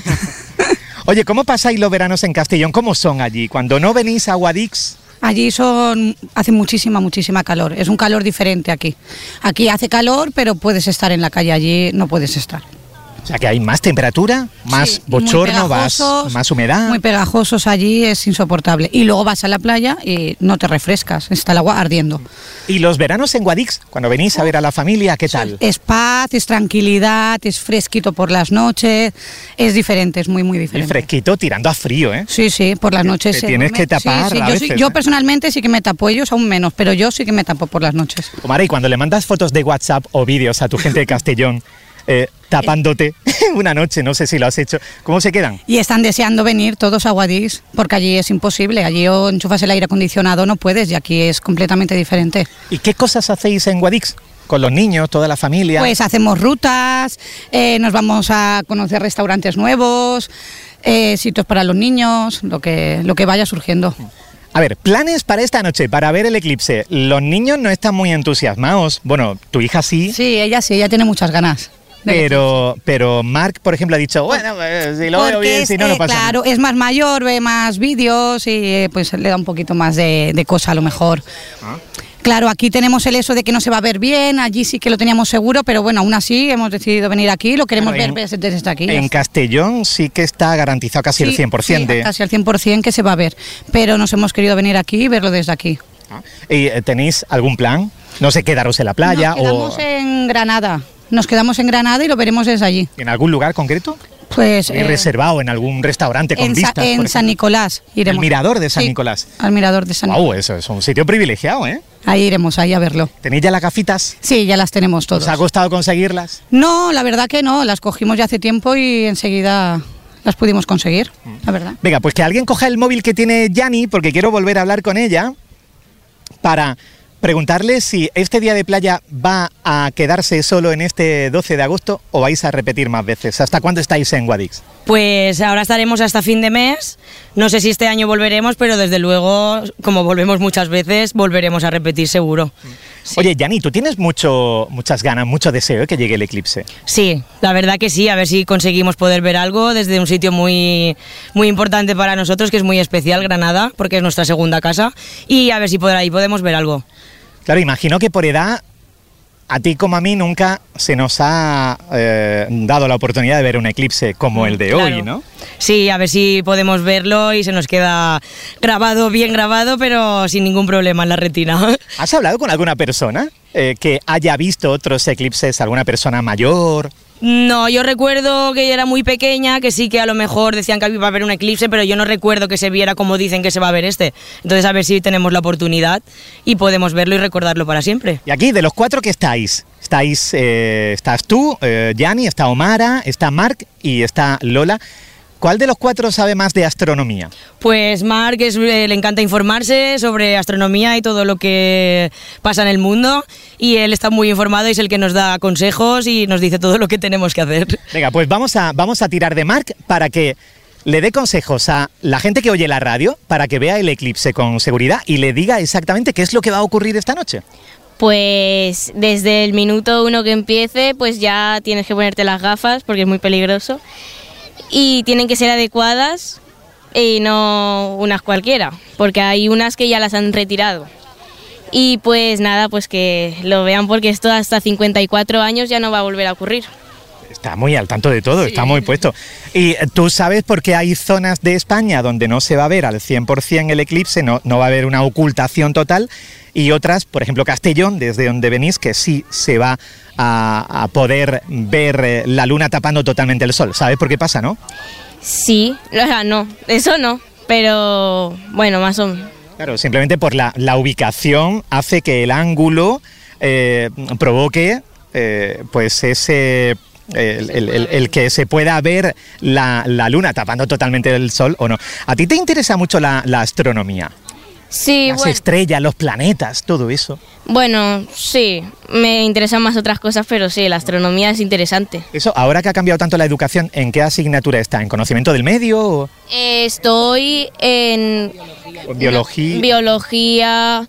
Oye, ¿cómo pasáis los veranos en Castellón? ¿Cómo son allí? Cuando no venís a Guadix. Allí hace muchísima calor. Es un calor diferente aquí. Aquí hace calor, pero puedes estar en la calle. Allí no puedes estar. O sea, que hay más temperatura, más bochorno, más humedad. Muy pegajosos allí, es insoportable. Y luego vas a la playa y no te refrescas, está el agua ardiendo. ¿Y los veranos en Guadix, cuando venís a ver a la familia, qué tal? Es paz, es tranquilidad, es fresquito por las noches, es diferente, es muy diferente. Y fresquito tirando a frío, ¿eh? Sí, por las noches. Te tienes que tapar a veces, yo personalmente sí que me tapo, ellos aún menos, pero yo sí que me tapo por las noches. Omar, y cuando le mandas fotos de WhatsApp o vídeos a tu gente de Castellón, tapándote una noche, no sé si lo has hecho, ¿cómo se quedan? Y están deseando venir todos a Guadix, porque allí es imposible, allí o enchufas el aire acondicionado, no puedes, y aquí es completamente diferente. ¿Y qué cosas hacéis en Guadix? ¿Con los niños, toda la familia? Pues hacemos rutas, nos vamos a conocer restaurantes nuevos, sitios para los niños, lo que vaya surgiendo. A ver, planes para esta noche, para ver el eclipse. Los niños no están muy entusiasmados. Bueno, tu hija sí. Sí, ella tiene muchas ganas. Pero Marc, por ejemplo, ha dicho, bueno, si lo veo bien, si no, no pasa nada. Claro, es más mayor, ve más vídeos y pues le da un poquito más de cosa a lo mejor. Claro, aquí tenemos el eso de que no se va a ver bien, allí sí que lo teníamos seguro, pero bueno, aún así hemos decidido venir aquí, lo queremos ver desde aquí. En Castellón sí que está garantizado casi el 100%. Sí, casi el 100% que se va a ver, pero nos hemos querido venir aquí y verlo desde aquí. ¿Y tenéis algún plan? No sé, quedaros en la playa Nos quedamos en Granada. Nos quedamos en Granada y lo veremos desde allí. ¿En algún lugar concreto? Pues reservado en algún restaurante con vistas. En San Nicolás iremos. ¿El mirador de San Nicolás? Al mirador de San Nicolás. Eso es un sitio privilegiado, ¿eh? Ahí iremos, ahí a verlo. ¿Tenéis ya las gafitas? Sí, ya las tenemos todas. ¿Os ha costado conseguirlas? No, la verdad que no, las cogimos ya hace tiempo y enseguida las pudimos conseguir, la verdad. Venga, pues que alguien coja el móvil que tiene Yani, porque quiero volver a hablar con ella para preguntarle si este día de playa va a quedarse solo en este 12 de agosto o vais a repetir más veces? ¿Hasta cuándo estáis en Guadix? Pues ahora estaremos hasta fin de mes. No sé si este año volveremos, pero desde luego, como volvemos muchas veces, volveremos a repetir seguro. Sí. Oye, Yani, tú tienes muchas ganas, mucho deseo que llegue el eclipse. Sí, la verdad que sí, a ver si conseguimos poder ver algo desde un sitio muy, muy importante para nosotros, que es muy especial, Granada, porque es nuestra segunda casa, y a ver si por ahí podemos ver algo. Claro, imagino que por edad, a ti como a mí nunca se nos ha dado la oportunidad de ver un eclipse como el de hoy, ¿no? Sí, a ver si podemos verlo y se nos queda grabado, bien grabado, pero sin ningún problema en la retina. ¿Has hablado con alguna persona que haya visto otros eclipses, alguna persona mayor? No, yo recuerdo que era muy pequeña, que sí que a lo mejor decían que iba a haber un eclipse, pero yo no recuerdo que se viera como dicen que se va a ver este. Entonces a ver si tenemos la oportunidad y podemos verlo y recordarlo para siempre. Y aquí, de los 4 que estás tú, Yani, está Omara, está Marc y está Lola. ¿Cuál de los 4 sabe más de astronomía? Pues Marc le encanta informarse sobre astronomía y todo lo que pasa en el mundo, y él está muy informado y es el que nos da consejos y nos dice todo lo que tenemos que hacer. Venga, pues vamos a tirar de Marc para que le dé consejos a la gente que oye la radio para que vea el eclipse con seguridad y le diga exactamente qué es lo que va a ocurrir esta noche. Pues desde el minuto 1 que empiece, pues ya tienes que ponerte las gafas porque es muy peligroso. Y tienen que ser adecuadas y no unas cualquiera, porque hay unas que ya las han retirado. Y pues nada, pues que lo vean, porque esto hasta 54 años ya no va a volver a ocurrir. Está muy al tanto de todo, sí. Está muy puesto. ¿Y tú sabes por qué hay zonas de España donde no se va a ver al 100% el eclipse, no va a haber una ocultación total, y otras, por ejemplo Castellón, desde donde venís, que sí se va a poder ver la luna tapando totalmente el sol? ¿Sabes por qué pasa, no? Sí, o sea, no, eso no, pero bueno, más o menos. Claro, simplemente por la ubicación hace que el ángulo provoque pues ese... El que se pueda ver la luna tapando totalmente el sol o no. ¿A ti te interesa mucho la astronomía? Sí, las estrellas, los planetas, todo eso. Bueno, sí, me interesan más otras cosas, pero sí, la astronomía es interesante. Eso, ahora que ha cambiado tanto la educación, ¿en qué asignatura está? ¿En conocimiento del medio? O? Estoy en... Biología.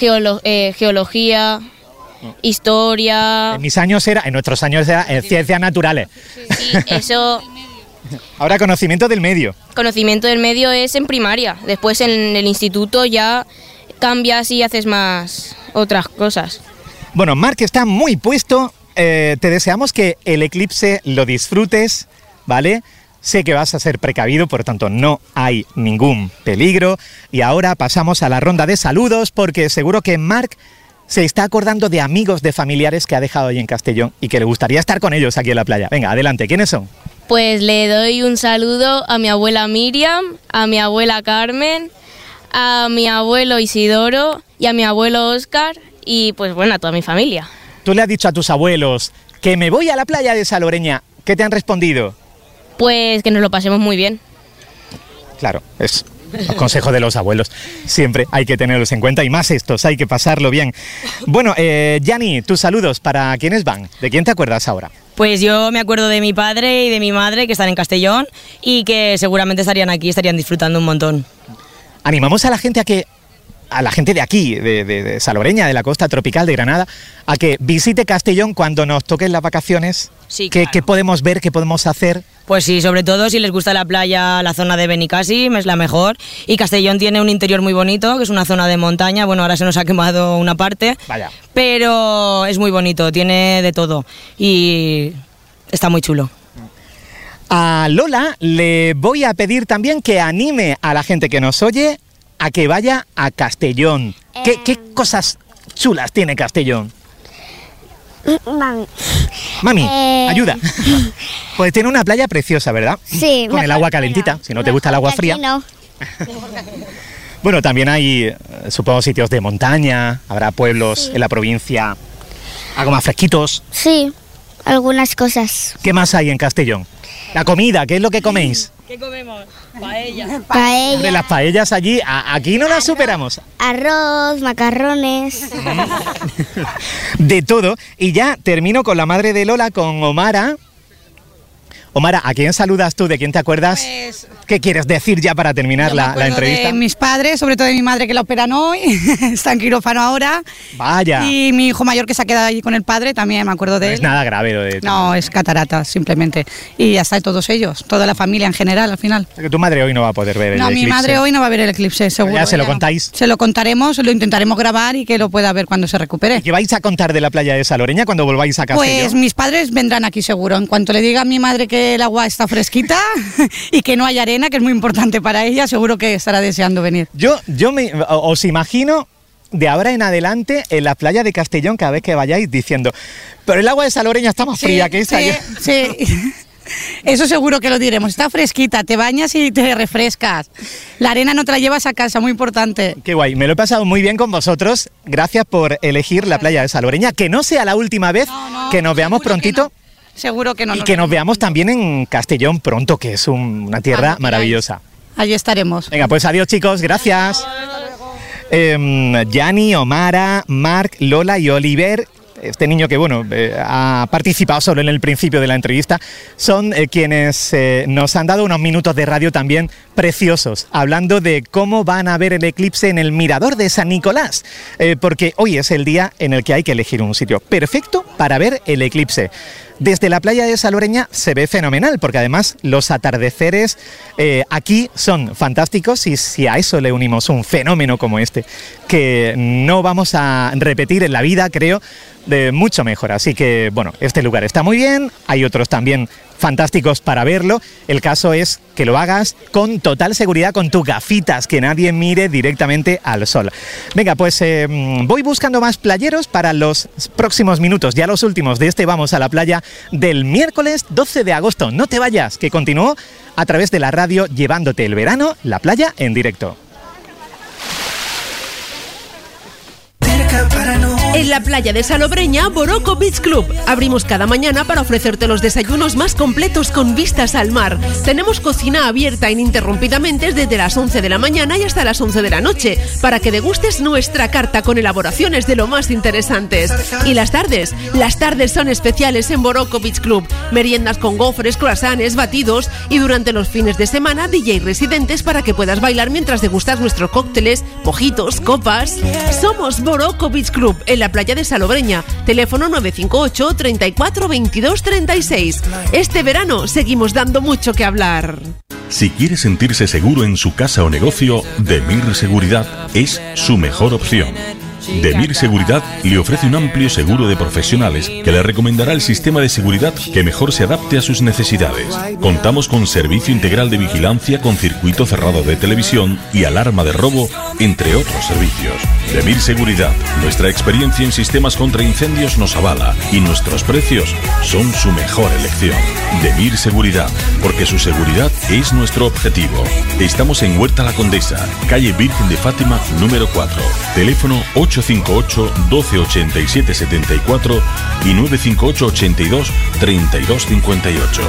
Geología... Historia... En nuestros años era ciencias naturales. Sí, eso... Ahora conocimiento del medio. Conocimiento del medio es en primaria. Después en el instituto ya cambias y haces más otras cosas. Bueno, Marc está muy puesto. Te deseamos que el eclipse lo disfrutes, ¿vale? Sé que vas a ser precavido, por tanto no hay ningún peligro. Y ahora pasamos a la ronda de saludos, porque seguro que Marc se está acordando de amigos, de familiares que ha dejado ahí en Castellón y que le gustaría estar con ellos aquí en la playa. Venga, adelante, ¿quiénes son? Pues le doy un saludo a mi abuela Miriam, a mi abuela Carmen, a mi abuelo Isidoro y a mi abuelo Óscar y pues bueno, a toda mi familia. Tú le has dicho a tus abuelos que me voy a la playa de Salobreña. ¿Qué te han respondido? Pues que nos lo pasemos muy bien. Claro, es los consejos de los abuelos. Siempre hay que tenerlos en cuenta y más estos, hay que pasarlo bien. Bueno, Yani, tus saludos, ¿para quiénes van? ¿De quién te acuerdas ahora? Pues yo me acuerdo de mi padre y de mi madre, que están en Castellón y que seguramente estarían aquí, estarían disfrutando un montón. Animamos a la gente a la gente de aquí, de Salobreña, de la costa tropical de Granada, a que visite Castellón cuando nos toquen las vacaciones. Sí, claro. ¿Qué podemos ver, qué podemos hacer? Pues sí, sobre todo si les gusta la playa, la zona de Benicàssim es la mejor. Y Castellón tiene un interior muy bonito, que es una zona de montaña. Bueno, ahora se nos ha quemado una parte. Vaya. Pero es muy bonito, tiene de todo y está muy chulo. A Lola le voy a pedir también que anime a la gente que nos oye a que vaya a Castellón. ¿Qué cosas chulas tiene Castellón? Mami, ayuda. Pues tiene una playa preciosa, ¿verdad? Sí. Con el agua calentita, si no te gusta el agua fría. No. Bueno, también hay, supongo, sitios de montaña, habrá pueblos en la provincia, algo más fresquitos. Sí, algunas cosas. ¿Qué más hay en Castellón? La comida, ¿qué es lo que coméis? ¿Qué comemos? Paella. Paella. De las paellas allí, aquí no las superamos. Arroz, macarrones. De todo. Y ya termino con la madre de Lola, con Omara. Omara, ¿a quién saludas tú? ¿De quién te acuerdas? Pues, ¿qué quieres decir ya para terminar la entrevista? De mis padres, sobre todo de mi madre que la operan hoy, está en quirófano ahora. Vaya. Y mi hijo mayor que se ha quedado allí con el padre, también me acuerdo de él. No es nada grave lo de... No, es catarata, simplemente. Y ya está, todos ellos, toda la familia en general, al final. Que tu madre hoy no va a poder ver el eclipse. No, mi madre hoy no va a ver el eclipse, seguro. Ya se lo contáis. Se lo contaremos, lo intentaremos grabar y que lo pueda ver cuando se recupere. ¿Qué vais a contar de la playa de Saloreña cuando volváis a Castellón? Pues mis padres vendrán aquí seguro. En cuanto le diga a mi madre que el agua está fresquita y que no hay arena, que es muy importante para ella, seguro que estará deseando venir. Yo os imagino de ahora en adelante en la playa de Castellón cada vez que vayáis diciendo, pero el agua de Saloreña está más fría que esa. Sí. Eso seguro que lo diremos. Está fresquita, te bañas y te refrescas. La arena no te la llevas a casa, muy importante. Qué guay, me lo he pasado muy bien con vosotros. Gracias por elegir la playa de Saloreña. Que no sea la última vez que nos veamos prontito. Seguro que no. Y que nos veamos también en Castellón pronto, que es una tierra maravillosa. Allí estaremos. Venga, pues adiós chicos, gracias. Yani, Omara, Marc, Lola y Oliver, este niño que ha participado solo en el principio de la entrevista, son quienes nos han dado unos minutos de radio también preciosos, hablando de cómo van a ver el eclipse en el Mirador de San Nicolás, porque hoy es el día en el que hay que elegir un sitio perfecto para ver el eclipse. Desde la playa de Saloreña se ve fenomenal, porque además los atardeceres aquí son fantásticos, y si a eso le unimos un fenómeno como este, que no vamos a repetir en la vida, creo, de mucho mejor. Así que, este lugar está muy bien, hay otros también fantásticos para verlo. El caso es que lo hagas con total seguridad, con tus gafitas, que nadie mire directamente al sol. Venga, pues voy buscando más playeros para los próximos minutos, ya los últimos de este Vamos a la Playa del miércoles 12 de agosto. No te vayas, que continúo a través de la radio llevándote el verano, la playa en directo. En la playa de Salobreña, Boroco Beach Club. Abrimos cada mañana para ofrecerte los desayunos más completos con vistas al mar. Tenemos cocina abierta ininterrumpidamente desde las 11 de la mañana y hasta las 11 de la noche, para que degustes nuestra carta con elaboraciones de lo más interesantes. Y las tardes son especiales en Boroco Beach Club. Meriendas con gofres, croissants, batidos, y durante los fines de semana DJ residentes para que puedas bailar mientras degustas nuestros cócteles, mojitos, copas. Somos Boroco Beach Club en la playa de Salobreña. Teléfono 958 34 22 36. Este verano seguimos dando mucho que hablar. Si quiere sentirse seguro en su casa o negocio, Demir Seguridad es su mejor opción. Demir Seguridad le ofrece un amplio seguro de profesionales que le recomendará el sistema de seguridad que mejor se adapte a sus necesidades. Contamos con servicio integral de vigilancia con circuito cerrado de televisión y alarma de robo, entre otros servicios. Demir Seguridad, nuestra experiencia en sistemas contra incendios nos avala y nuestros precios son su mejor elección. Demir Seguridad, porque su seguridad es nuestro objetivo. Estamos en Huerta La Condesa, calle Virgen de Fátima, número 4. Teléfono 858 1287 74 y 958 82 32 58.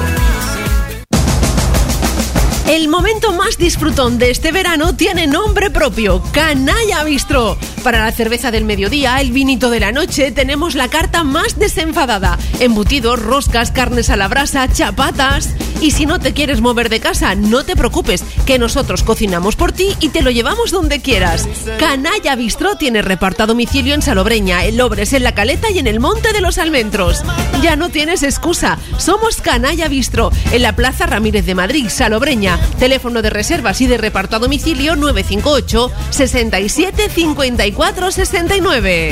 El momento más disfrutón de este verano tiene nombre propio: Canalla Bistro. Para la cerveza del mediodía, el vinito de la noche, tenemos la carta más desenfadada: embutidos, roscas, carnes a la brasa, chapatas. Y si no te quieres mover de casa, no te preocupes, que nosotros cocinamos por ti y te lo llevamos donde quieras. Canalla Bistro tiene reparto a domicilio en Salobreña, en Lobres, en La Caleta y en el Monte de los Almendros. Ya no tienes excusa, somos Canalla Bistro, en la Plaza Ramírez de Madrid, Salobreña. Teléfono de reservas y de reparto a domicilio 958 67 54 69.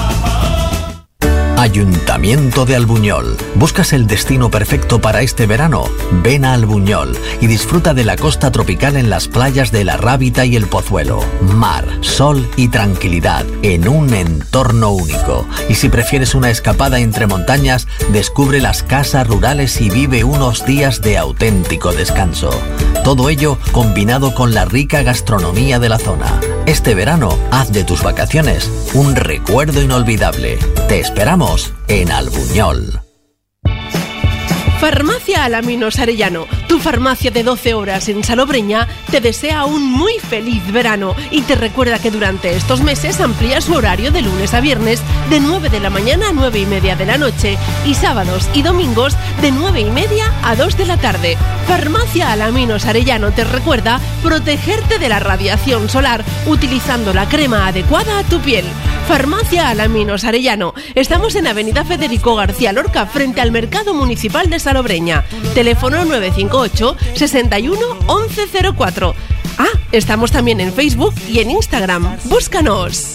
Ayuntamiento de Albuñol. ¿Buscas el destino perfecto para este verano? Ven a Albuñol y disfruta de la costa tropical en las playas de La Rábita y el Pozuelo. Mar, sol y tranquilidad en un entorno único. Y si prefieres una escapada entre montañas, descubre las casas rurales y vive unos días de auténtico descanso. Todo ello combinado con la rica gastronomía de la zona. Este verano, haz de tus vacaciones un recuerdo inolvidable. Te esperamos en Albuñol. Farmacia Alaminos Arellano, tu Tu farmacia de 12 horas en Salobreña te desea un muy feliz verano y te recuerda que durante estos meses amplía su horario de lunes a viernes de 9 de la mañana a 9 y media de la noche y sábados y domingos de 9 y media a 2 de la tarde. Farmacia Alaminos Arellano te recuerda protegerte de la radiación solar utilizando la crema adecuada a tu piel. Farmacia Alaminos Arellano. Estamos en Avenida Federico García Lorca, frente al Mercado Municipal de Salobreña. Teléfono 958 61 1104. Estamos también en Facebook y en Instagram. ¡Búscanos!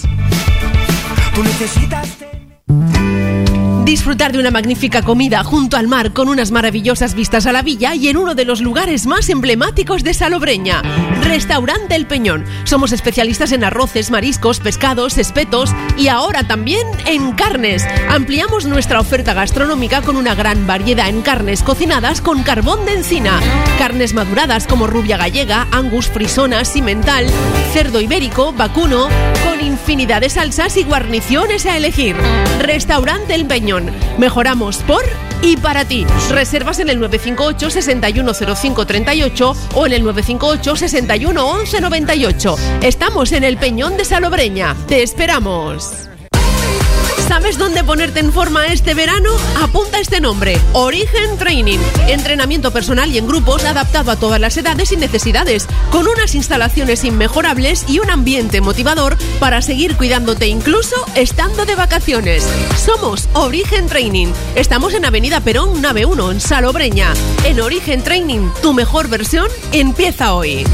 Disfrutar de una magnífica comida junto al mar con unas maravillosas vistas a la villa y en uno de los lugares más emblemáticos de Salobreña, Restaurante El Peñón. Somos especialistas en arroces, mariscos, pescados, espetos y ahora también en carnes. Ampliamos nuestra oferta gastronómica con una gran variedad en carnes cocinadas con carbón de encina, carnes maduradas como rubia gallega, angus, frisona, simental, cerdo ibérico, vacuno, con infinidad de salsas y guarniciones a elegir. Restaurante El Peñón. Mejoramos por y para ti. Reservas en el 958 610538 o en el 958 611198. Estamos en El Peñón de Salobreña. ¡Te esperamos! ¿Sabes dónde ponerte en forma este verano? Apunta este nombre: Origen Training. Entrenamiento personal y en grupos adaptado a todas las edades y necesidades, con unas instalaciones inmejorables y un ambiente motivador para seguir cuidándote incluso estando de vacaciones. Somos Origen Training. Estamos en Avenida Perón, nave 1, en Salobreña. En Origen Training, tu mejor versión empieza hoy.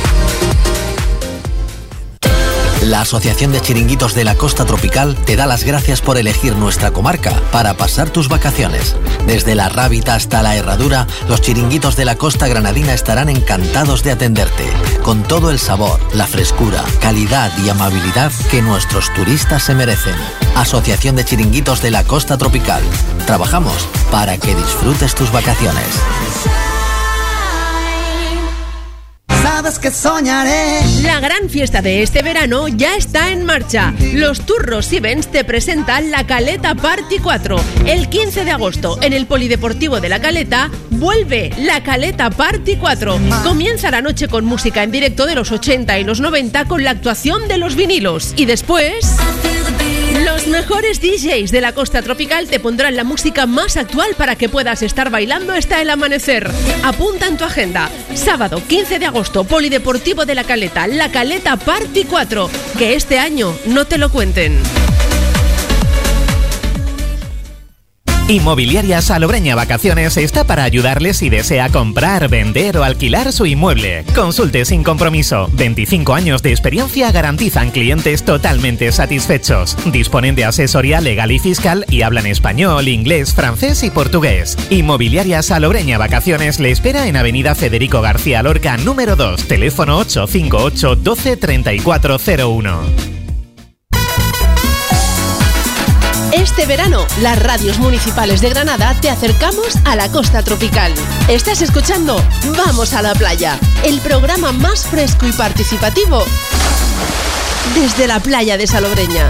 La Asociación de Chiringuitos de la Costa Tropical te da las gracias por elegir nuestra comarca para pasar tus vacaciones. Desde la Rábita hasta la Herradura, los chiringuitos de la costa granadina estarán encantados de atenderte, con todo el sabor, la frescura, calidad y amabilidad que nuestros turistas se merecen. Asociación de Chiringuitos de la Costa Tropical. Trabajamos para que disfrutes tus vacaciones. Sabes que soñaré. La gran fiesta de este verano ya está en marcha. Los Turros Events te presentan la Caleta Party 4. El 15 de agosto, en el Polideportivo de La Caleta, vuelve la Caleta Party 4. Comienza la noche con música en directo de los 80 y los 90 con la actuación de los vinilos. Y después, los mejores DJs de la costa tropical te pondrán la música más actual para que puedas estar bailando hasta el amanecer. Apunta en tu agenda. Sábado 15 de agosto, Polideportivo de La Caleta, la Caleta Party 4. Que este año no te lo cuenten. Inmobiliaria Salobreña Vacaciones está para ayudarle si desea comprar, vender o alquilar su inmueble. Consulte sin compromiso. 25 años de experiencia garantizan clientes totalmente satisfechos. Disponen de asesoría legal y fiscal y hablan español, inglés, francés y portugués. Inmobiliaria Salobreña Vacaciones le espera en Avenida Federico García Lorca, número 2, teléfono 858 12 3401. Este verano, las radios municipales de Granada te acercamos a la costa tropical. ¿Estás escuchando? Vamos a la playa, el programa más fresco y participativo desde la playa de Salobreña.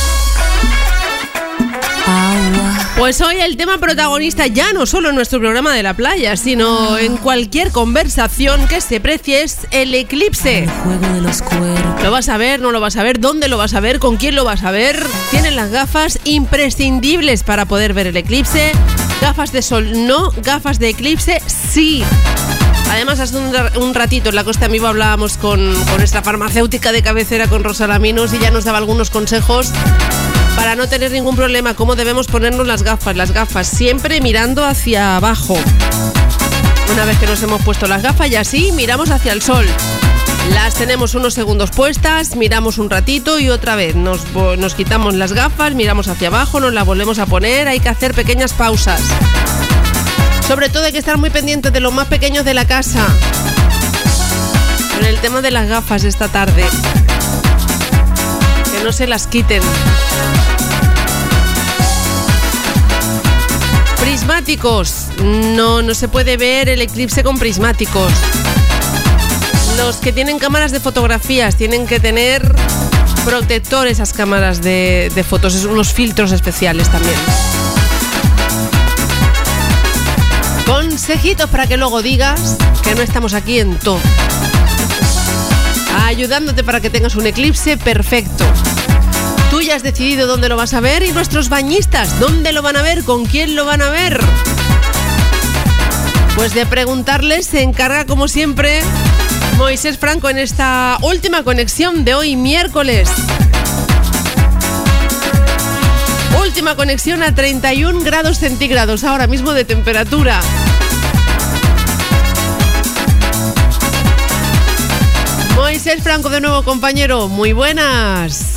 Pues hoy el tema protagonista ya no solo en nuestro programa de la playa, sino en cualquier conversación que se precie es el eclipse. El juego de los cuerpos. ¿Lo vas a ver? ¿No lo vas a ver? ¿Dónde lo vas a ver? ¿Con quién lo vas a ver? Tienen las gafas imprescindibles para poder ver el eclipse. Gafas de sol no, gafas de eclipse sí. Además, hace un ratito en la Costa en Vivo hablábamos con nuestra farmacéutica de cabecera, con Rosa Alaminos, y ya nos daba algunos consejos para no tener ningún problema, cómo debemos ponernos las gafas siempre mirando hacia abajo. Una vez que nos hemos puesto las gafas y así miramos hacia el sol. Las tenemos unos segundos puestas, miramos un ratito y otra vez nos quitamos las gafas, miramos hacia abajo, nos las volvemos a poner, hay que hacer pequeñas pausas. Sobre todo hay que estar muy pendientes de los más pequeños de la casa. Con el tema de las gafas esta tarde. Que no se las quiten. Prismáticos. No se puede ver el eclipse con prismáticos. Los que tienen cámaras de fotografías tienen que tener protector esas cámaras de fotos, es unos filtros especiales también. Consejitos para que luego digas que no estamos aquí en todo. Ayudándote para que tengas un eclipse perfecto. Tú ya has decidido dónde lo vas a ver y nuestros bañistas, ¿dónde lo van a ver? ¿Con quién lo van a ver? Pues de preguntarles se encarga como siempre Moisés Franco en esta última conexión de hoy miércoles. Última conexión a 31 grados centígrados ahora mismo de temperatura. Moisés Franco de nuevo, compañero. Muy buenas.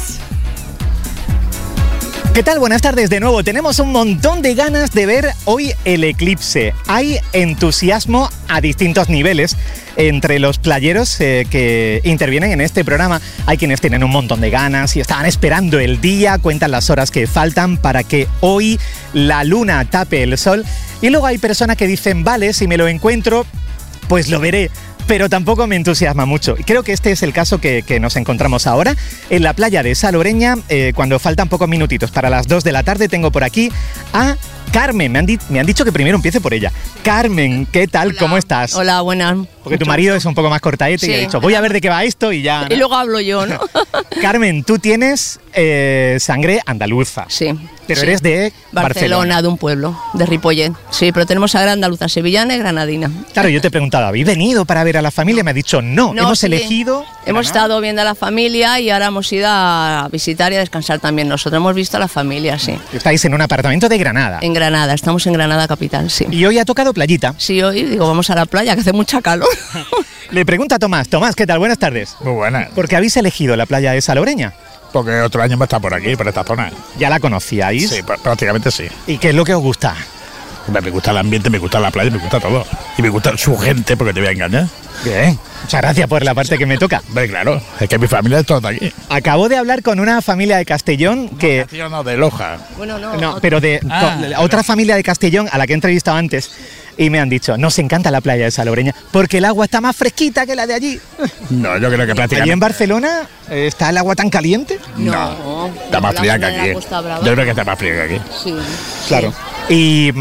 ¿Qué tal? Buenas tardes de nuevo. Tenemos un montón de ganas de ver hoy el eclipse. Hay entusiasmo a distintos niveles entre los playeros que intervienen en este programa. Hay quienes tienen un montón de ganas y estaban esperando el día, cuentan las horas que faltan para que hoy la luna tape el sol. Y luego hay personas que dicen, vale, si me lo encuentro, pues lo veré. Pero tampoco me entusiasma mucho. Y creo que este es el caso que nos encontramos ahora en la playa de Salobreña, cuando faltan pocos minutitos para las 2 de la tarde. Tengo por aquí a Carmen. Me han dicho que primero empiece por ella. Carmen, ¿qué tal? Hola. ¿Cómo estás? Hola, buenas. Porque tu marido es un poco más cortaete y ha dicho, voy a ver de qué va esto y ya, ¿no? Y luego hablo yo, ¿no? Carmen, tú tienes sangre andaluza. Sí. Pero sí. eres de Barcelona, de un pueblo, de Ripollet. Sí, pero tenemos sangre andaluza, sevillana y granadina. Claro, yo te he preguntado, ¿habéis venido para ver a la familia? Me ha dicho, no hemos sí. elegido... Hemos estado viendo a la familia y ahora hemos ido a visitar y a descansar también. Nosotros hemos visto a la familia, sí. Estáis en un apartamento de Granada. En Granada, estamos en Granada capital, sí. ¿Y hoy ha tocado playita? Sí, hoy digo, vamos a la playa, que hace mucha calor. Le pregunta a Tomás. Tomás, ¿qué tal? Buenas tardes. Muy buenas. ¿Por qué habéis elegido la playa de Salobreña? Porque otro año va a estar por aquí, por esta zona. ¿Ya la conocíais? Sí, prácticamente sí. ¿Y qué es lo que os gusta? Me gusta el ambiente, me gusta la playa, me gusta todo. Y me gusta su gente, porque te voy a engañar. Bien, muchas gracias por la parte que me toca. Hombre, claro, es que mi familia es toda de aquí. Acabo de hablar con una familia de Castellón que... No, Castellón no, de Loja. Bueno, no, pero de otra familia de Castellón a la que he entrevistado antes. Y me han dicho, nos encanta la playa de Salobreña porque el agua está más fresquita que la de allí. No, yo creo que prácticamente... ¿Allí en Barcelona está el agua tan caliente? No, está más fría que aquí. Yo creo que está más fría que aquí. Sí. Claro. ¿Y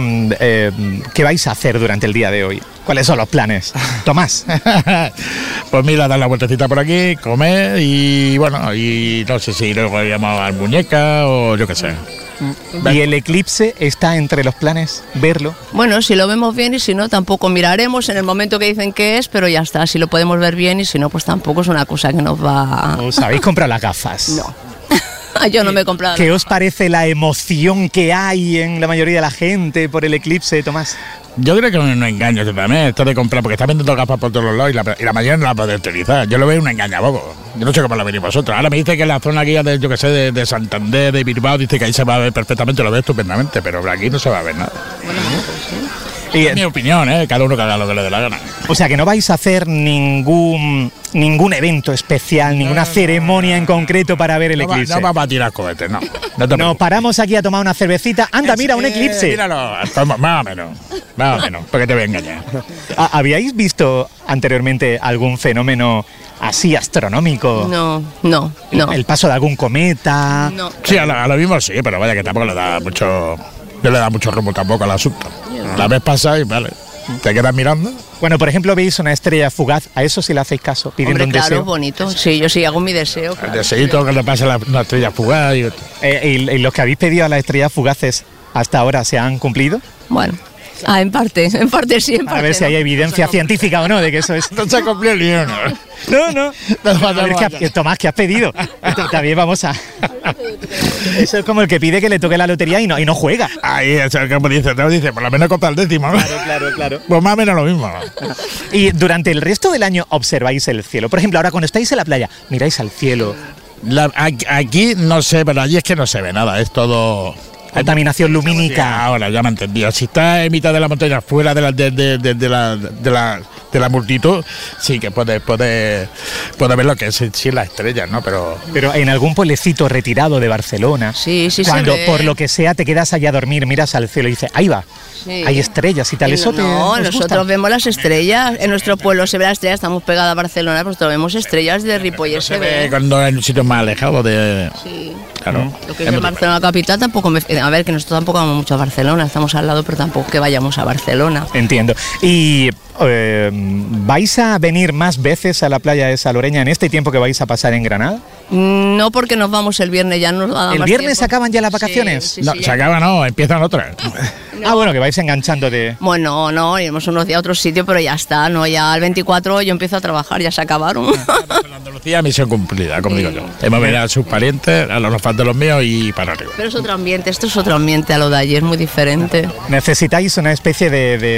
qué vais a hacer durante el día de hoy? ¿Cuáles son los planes? Tomás. Pues mira, dar la vueltecita por aquí, comer y bueno, y no sé si luego vayamos al muñeca o yo qué sé. ¿Y el eclipse está entre los planes? ¿Verlo? Bueno, si lo vemos bien y si no, tampoco miraremos en el momento que dicen que es, pero ya está, si lo podemos ver bien y si no, pues tampoco es una cosa que nos va... ¿Os habéis comprado las gafas? No. Yo no me he comprado. ¿Qué os parece la emoción que hay en la mayoría de la gente por el eclipse, Tomás? Yo creo que es un engaño también, esto de comprar, porque está vendiendo gafas por todos los lados y la mayoría no la puede utilizar. Yo lo veo un engañabobo. Yo no sé cómo lo veis vosotros. Ahora me dice que en la zona aquí de, yo que sé, de Santander, de Bilbao, dice que ahí se va a ver perfectamente, lo ve estupendamente, pero aquí no se va a ver nada. Y es mi opinión, cada uno que haga lo que le dé la gana. O sea que no vais a hacer ningún evento especial, ninguna ceremonia en concreto para ver el eclipse. No vamos a tirar cohetes, no. Nos paramos aquí a tomar una cervecita. Anda, mira, un eclipse. Míralo, más o menos, porque te voy a engañar. ¿Habíais visto anteriormente algún fenómeno así astronómico? No. ¿El paso de algún cometa? No. Sí, a lo mismo sí, pero vaya que tampoco le da mucho... No le da mucho rumbo tampoco al asunto. La vez pasada y vale, te quedas mirando. Bueno, por ejemplo, veis una estrella fugaz, a eso sí le hacéis caso, pidiendo un deseo. Claro, es bonito. Sí, yo sí hago mi deseo. Claro. El deseito que le pase a una estrella fugaz. ¿Y los que habéis pedido a las estrellas fugaces hasta ahora se han cumplido? Bueno. En parte sí, en parte a ver si hay evidencia científica o no de que eso es... No se ha cumplido ni uno. No. Tomás, ¿qué has pedido? También vamos a... Eso es como el que pide que le toque la lotería y no juega. Ahí, eso es como dice, por lo menos contra el décimo, ¿no? Claro. Pues más o menos lo mismo. Y durante el resto del año observáis el cielo. Por ejemplo, ahora cuando estáis en la playa, miráis al cielo. Aquí no sé, pero allí es que no se ve nada, es todo... Contaminación lumínica. Ahora ya me he entendido. Si estás en mitad de la montaña, fuera de la multitud, sí que puedes ver lo que es sí las estrellas, ¿no? Pero en algún pueblecito retirado de Barcelona, cuando por lo que sea te quedas allá a dormir, miras al cielo y dices, ahí va, hay estrellas y tal. ¿Eso nosotros vemos las estrellas, en nuestro pueblo se ve las estrellas, estamos pegados a Barcelona, pues vemos estrellas de Ripollet, se ve. Cuando en un sitio más alejado de... Sí. Claro. Lo que es en Barcelona capital tampoco a ver, que nosotros tampoco vamos mucho a Barcelona, estamos al lado, pero tampoco que vayamos a Barcelona. Entiendo. Y ¿vais a venir más veces a la playa de Saloreña en este tiempo que vais a pasar en Granada? No, porque nos vamos el viernes, ya nos va a dar ¿El viernes se acaban ya las vacaciones? Sí, no, se acaban, no, empiezan otras. Bueno, que vais enganchando de... Bueno, no, iremos unos días a otro sitio, pero ya está, no, ya el 24 yo empiezo a trabajar, ya se acabaron. En Andalucía, misión cumplida, como digo yo. Hemos venido a sus parientes, a los fans de los míos y para arriba. Pero es otro ambiente, esto es otro ambiente a lo de allí, es muy diferente. Necesitáis una especie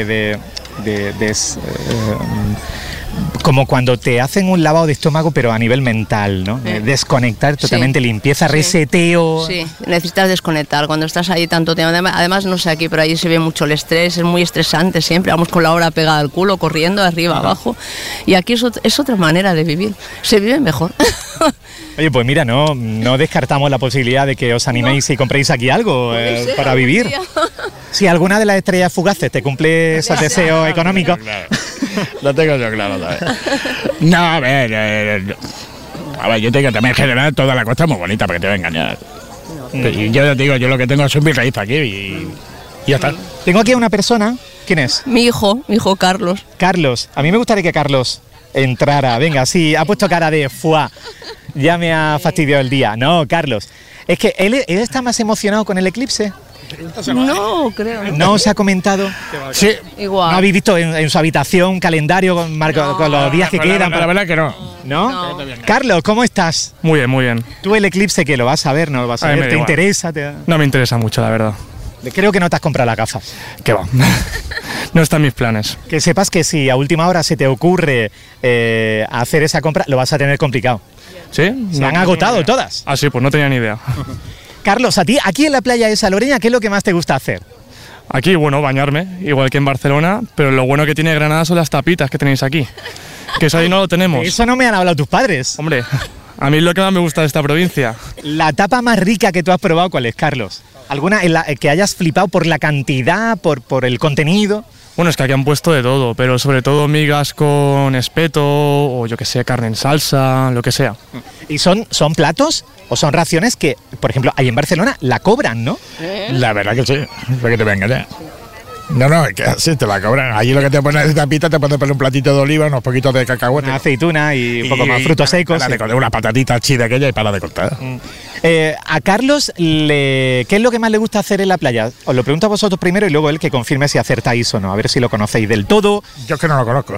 como cuando te hacen un lavado de estómago, pero a nivel mental, ¿no? Desconectar totalmente, limpieza, reseteo. Sí, necesitas desconectar. Cuando estás ahí tanto tiempo, además no sé aquí, pero allí se ve mucho el estrés, es muy estresante siempre. Vamos con la hora pegada al culo, corriendo arriba, abajo. Y aquí es otra manera de vivir. Se vive mejor. Oye, pues mira, no descartamos la posibilidad de que os animéis y compréis aquí algo para vivir. Si alguna de las estrellas fugaces te cumple esos deseos económicos. Claro. Lo tengo yo claro también. No, a ver, yo tengo también en general toda la costa es muy bonita, porque te voy a engañar. Y yo te digo, yo lo que tengo es mi raíz aquí y ya está. Tengo aquí a una persona, ¿quién es? Mi hijo Carlos. Carlos, a mí me gustaría que Carlos entrara, venga, sí, ha puesto cara de fuá, ya me ha fastidiado el día. No, Carlos, es que él está más emocionado con el eclipse. No, creo. ¿No os ha comentado? Sí. Igual. ¿No habéis visto en su habitación un calendario con los días que quedan? La verdad que no. ¿No? Carlos, ¿cómo estás? Muy bien, muy bien. ¿Tú el eclipse que lo vas a ver, no lo vas a ver? ¿Te interesa? No me interesa mucho, la verdad. Creo que no te has comprado las gafas. ¿Qué va? No están mis planes. Que sepas que si a última hora se te ocurre hacer esa compra, lo vas a tener complicado. ¿Sí? Se han agotado todas. Ah, sí, pues no tenía ni idea. Carlos, a ti, aquí en la playa de Saloreña, ¿qué es lo que más te gusta hacer? Aquí, bueno, bañarme, igual que en Barcelona, pero lo bueno que tiene Granada son las tapitas que tenéis aquí. Que eso ahí no lo tenemos. Eso no me han hablado tus padres. Hombre, a mí es lo que más me gusta de esta provincia. ¿La tapa más rica que tú has probado cuál es, Carlos? ¿Alguna en la que hayas flipado por la cantidad, por el contenido? Bueno, es que aquí han puesto de todo, pero sobre todo migas con espeto o yo que sé, carne en salsa, lo que sea. ¿Y son platos o son raciones que, por ejemplo, ahí en Barcelona la cobran, no? La verdad que sí, para que te venga ya. No, es que así te la cobran. Allí lo que te ponen de tapita, te ponen un platito de oliva, unos poquitos de cacahuete. Una aceituna y un poco más frutos secos. Una patatita chida aquella y para de cortar. A Carlos, ¿qué es lo que más le gusta hacer en la playa? Os lo pregunto a vosotros primero y luego él que confirme si acertáis o no. A ver si lo conocéis del todo. Yo es que no lo conozco.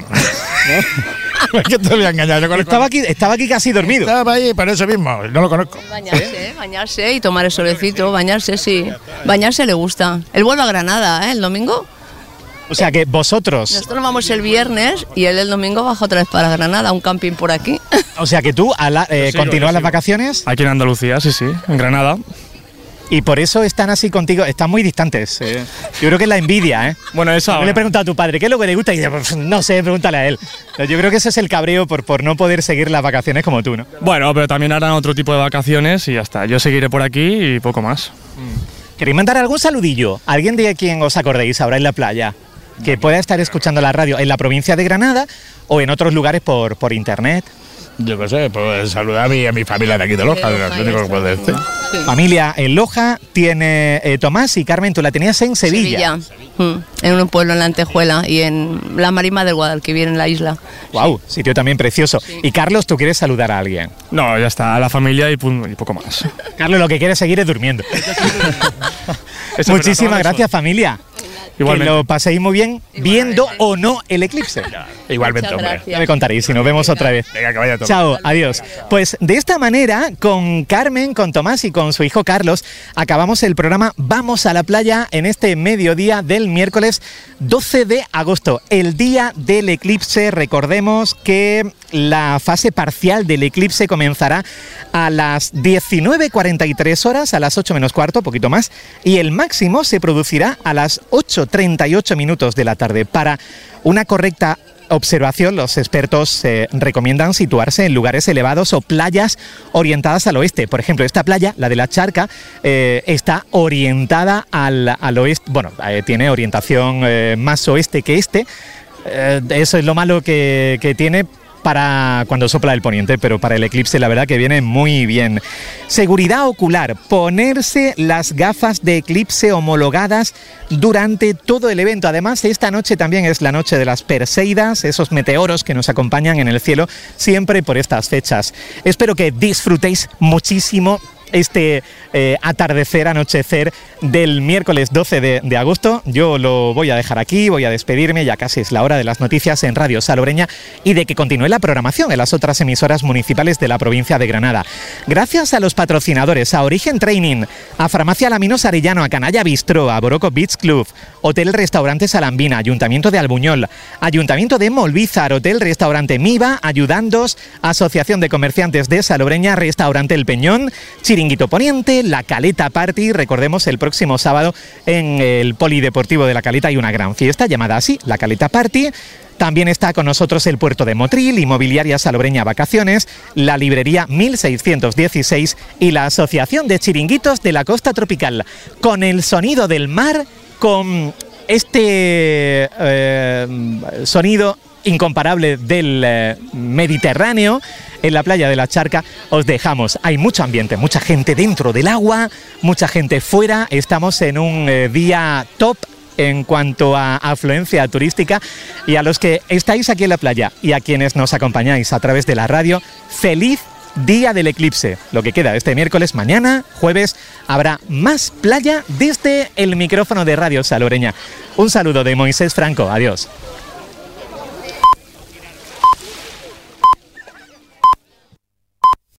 Es que te voy a engañar. Estaba aquí casi dormido. Estaba ahí, por eso mismo, no lo conozco. Bañarse y tomar el solecito, bañarse, sí. Bañarse le gusta. Él vuelve a Granada, el domingo. O sea que vosotros... Nosotros vamos el viernes y él el domingo baja otra vez para Granada, un camping por aquí. O sea que tú continúas las vacaciones... Aquí en Andalucía, sí, en Granada. Y por eso están así contigo, están muy distantes. Yo creo que es la envidia, ¿eh? Bueno, eso. Yo le he preguntado a tu padre, ¿qué es lo que le gusta? Y dice, pues, no sé, pregúntale a él. Yo creo que ese es el cabreo por no poder seguir las vacaciones como tú, ¿no? Bueno, pero también harán otro tipo de vacaciones y ya está. Yo seguiré por aquí y poco más. ¿Queréis mandar algún saludillo? ¿Alguien de quien os acordéis ahora en la playa? Que pueda estar escuchando la radio en la provincia de Granada o en otros lugares por internet. Yo qué sé, pues saludar a mi familia de aquí de Loja, es lo único que puedo decir. Familia en Loja, tiene Tomás y Carmen, tú la tenías en Sevilla. En un pueblo en la Antejuela y en la Marisma del Guadalquivir, en la isla. Wow, sitio también precioso. Sí. Y Carlos, ¿tú quieres saludar a alguien? No, ya está, a la familia y poco más. Carlos lo que quiere seguir es durmiendo. Muchísimas gracias, familia. Igualmente. Que lo paséis muy bien, viendo o no el eclipse. Igualmente, hombre. Ya me contaréis si nos vemos otra vez. Venga, que vaya todo. Chao, adiós. Pues de esta manera, con Carmen, con Tomás y con su hijo Carlos, acabamos el programa Vamos a la Playa en este mediodía del miércoles 12 de agosto, el día del eclipse. Recordemos que la fase parcial del eclipse comenzará a las 19:43 horas, a las 8 menos cuarto, poquito más, y el máximo se producirá a las 8:38 minutos de la tarde. Para una correcta observación, los expertos recomiendan situarse en lugares elevados o playas orientadas al oeste. Por ejemplo, esta playa, la de la Charca, está orientada al oeste. Bueno, tiene orientación más oeste que este. Eso es lo malo que tiene para cuando sopla el poniente, pero para el eclipse la verdad que viene muy bien. Seguridad ocular, ponerse las gafas de eclipse homologadas durante todo el evento. Además, esta noche también es la noche de las Perseidas, esos meteoros que nos acompañan en el cielo siempre por estas fechas. Espero que disfrutéis muchísimo este atardecer, anochecer del miércoles 12 de agosto. Yo lo voy a dejar aquí, voy a despedirme, ya casi es la hora de las noticias en Radio Salobreña y de que continúe la programación en las otras emisoras municipales de la provincia de Granada. Gracias a los patrocinadores, a Origen Training, a Farmacia Laminos Arellano, a Canalla Bistró, a Boroco Beach Club, Hotel Restaurante Salambina, Ayuntamiento de Albuñol, Ayuntamiento de Molvízar, Hotel Restaurante Miva, Ayudandos, Asociación de Comerciantes de Salobreña, Restaurante El Peñón, Chiringuito Poniente, La Caleta Party. Recordemos, el próximo sábado en el Polideportivo de La Caleta hay una gran fiesta llamada así, La Caleta Party. También está con nosotros el Puerto de Motril, Inmobiliaria Salobreña Vacaciones, la Librería 1616 y la Asociación de Chiringuitos de la Costa Tropical. Con el sonido del mar, con este sonido incomparable del Mediterráneo, en la playa de la Charca, os dejamos. Hay mucho ambiente, mucha gente dentro del agua, mucha gente fuera. Estamos en un día top en cuanto a afluencia turística, y a los que estáis aquí en la playa y a quienes nos acompañáis a través de la radio, feliz día del eclipse. Lo que queda este miércoles, mañana, jueves, habrá más playa desde el micrófono de Radio Salobreña. Un saludo de Moisés Franco. Adiós.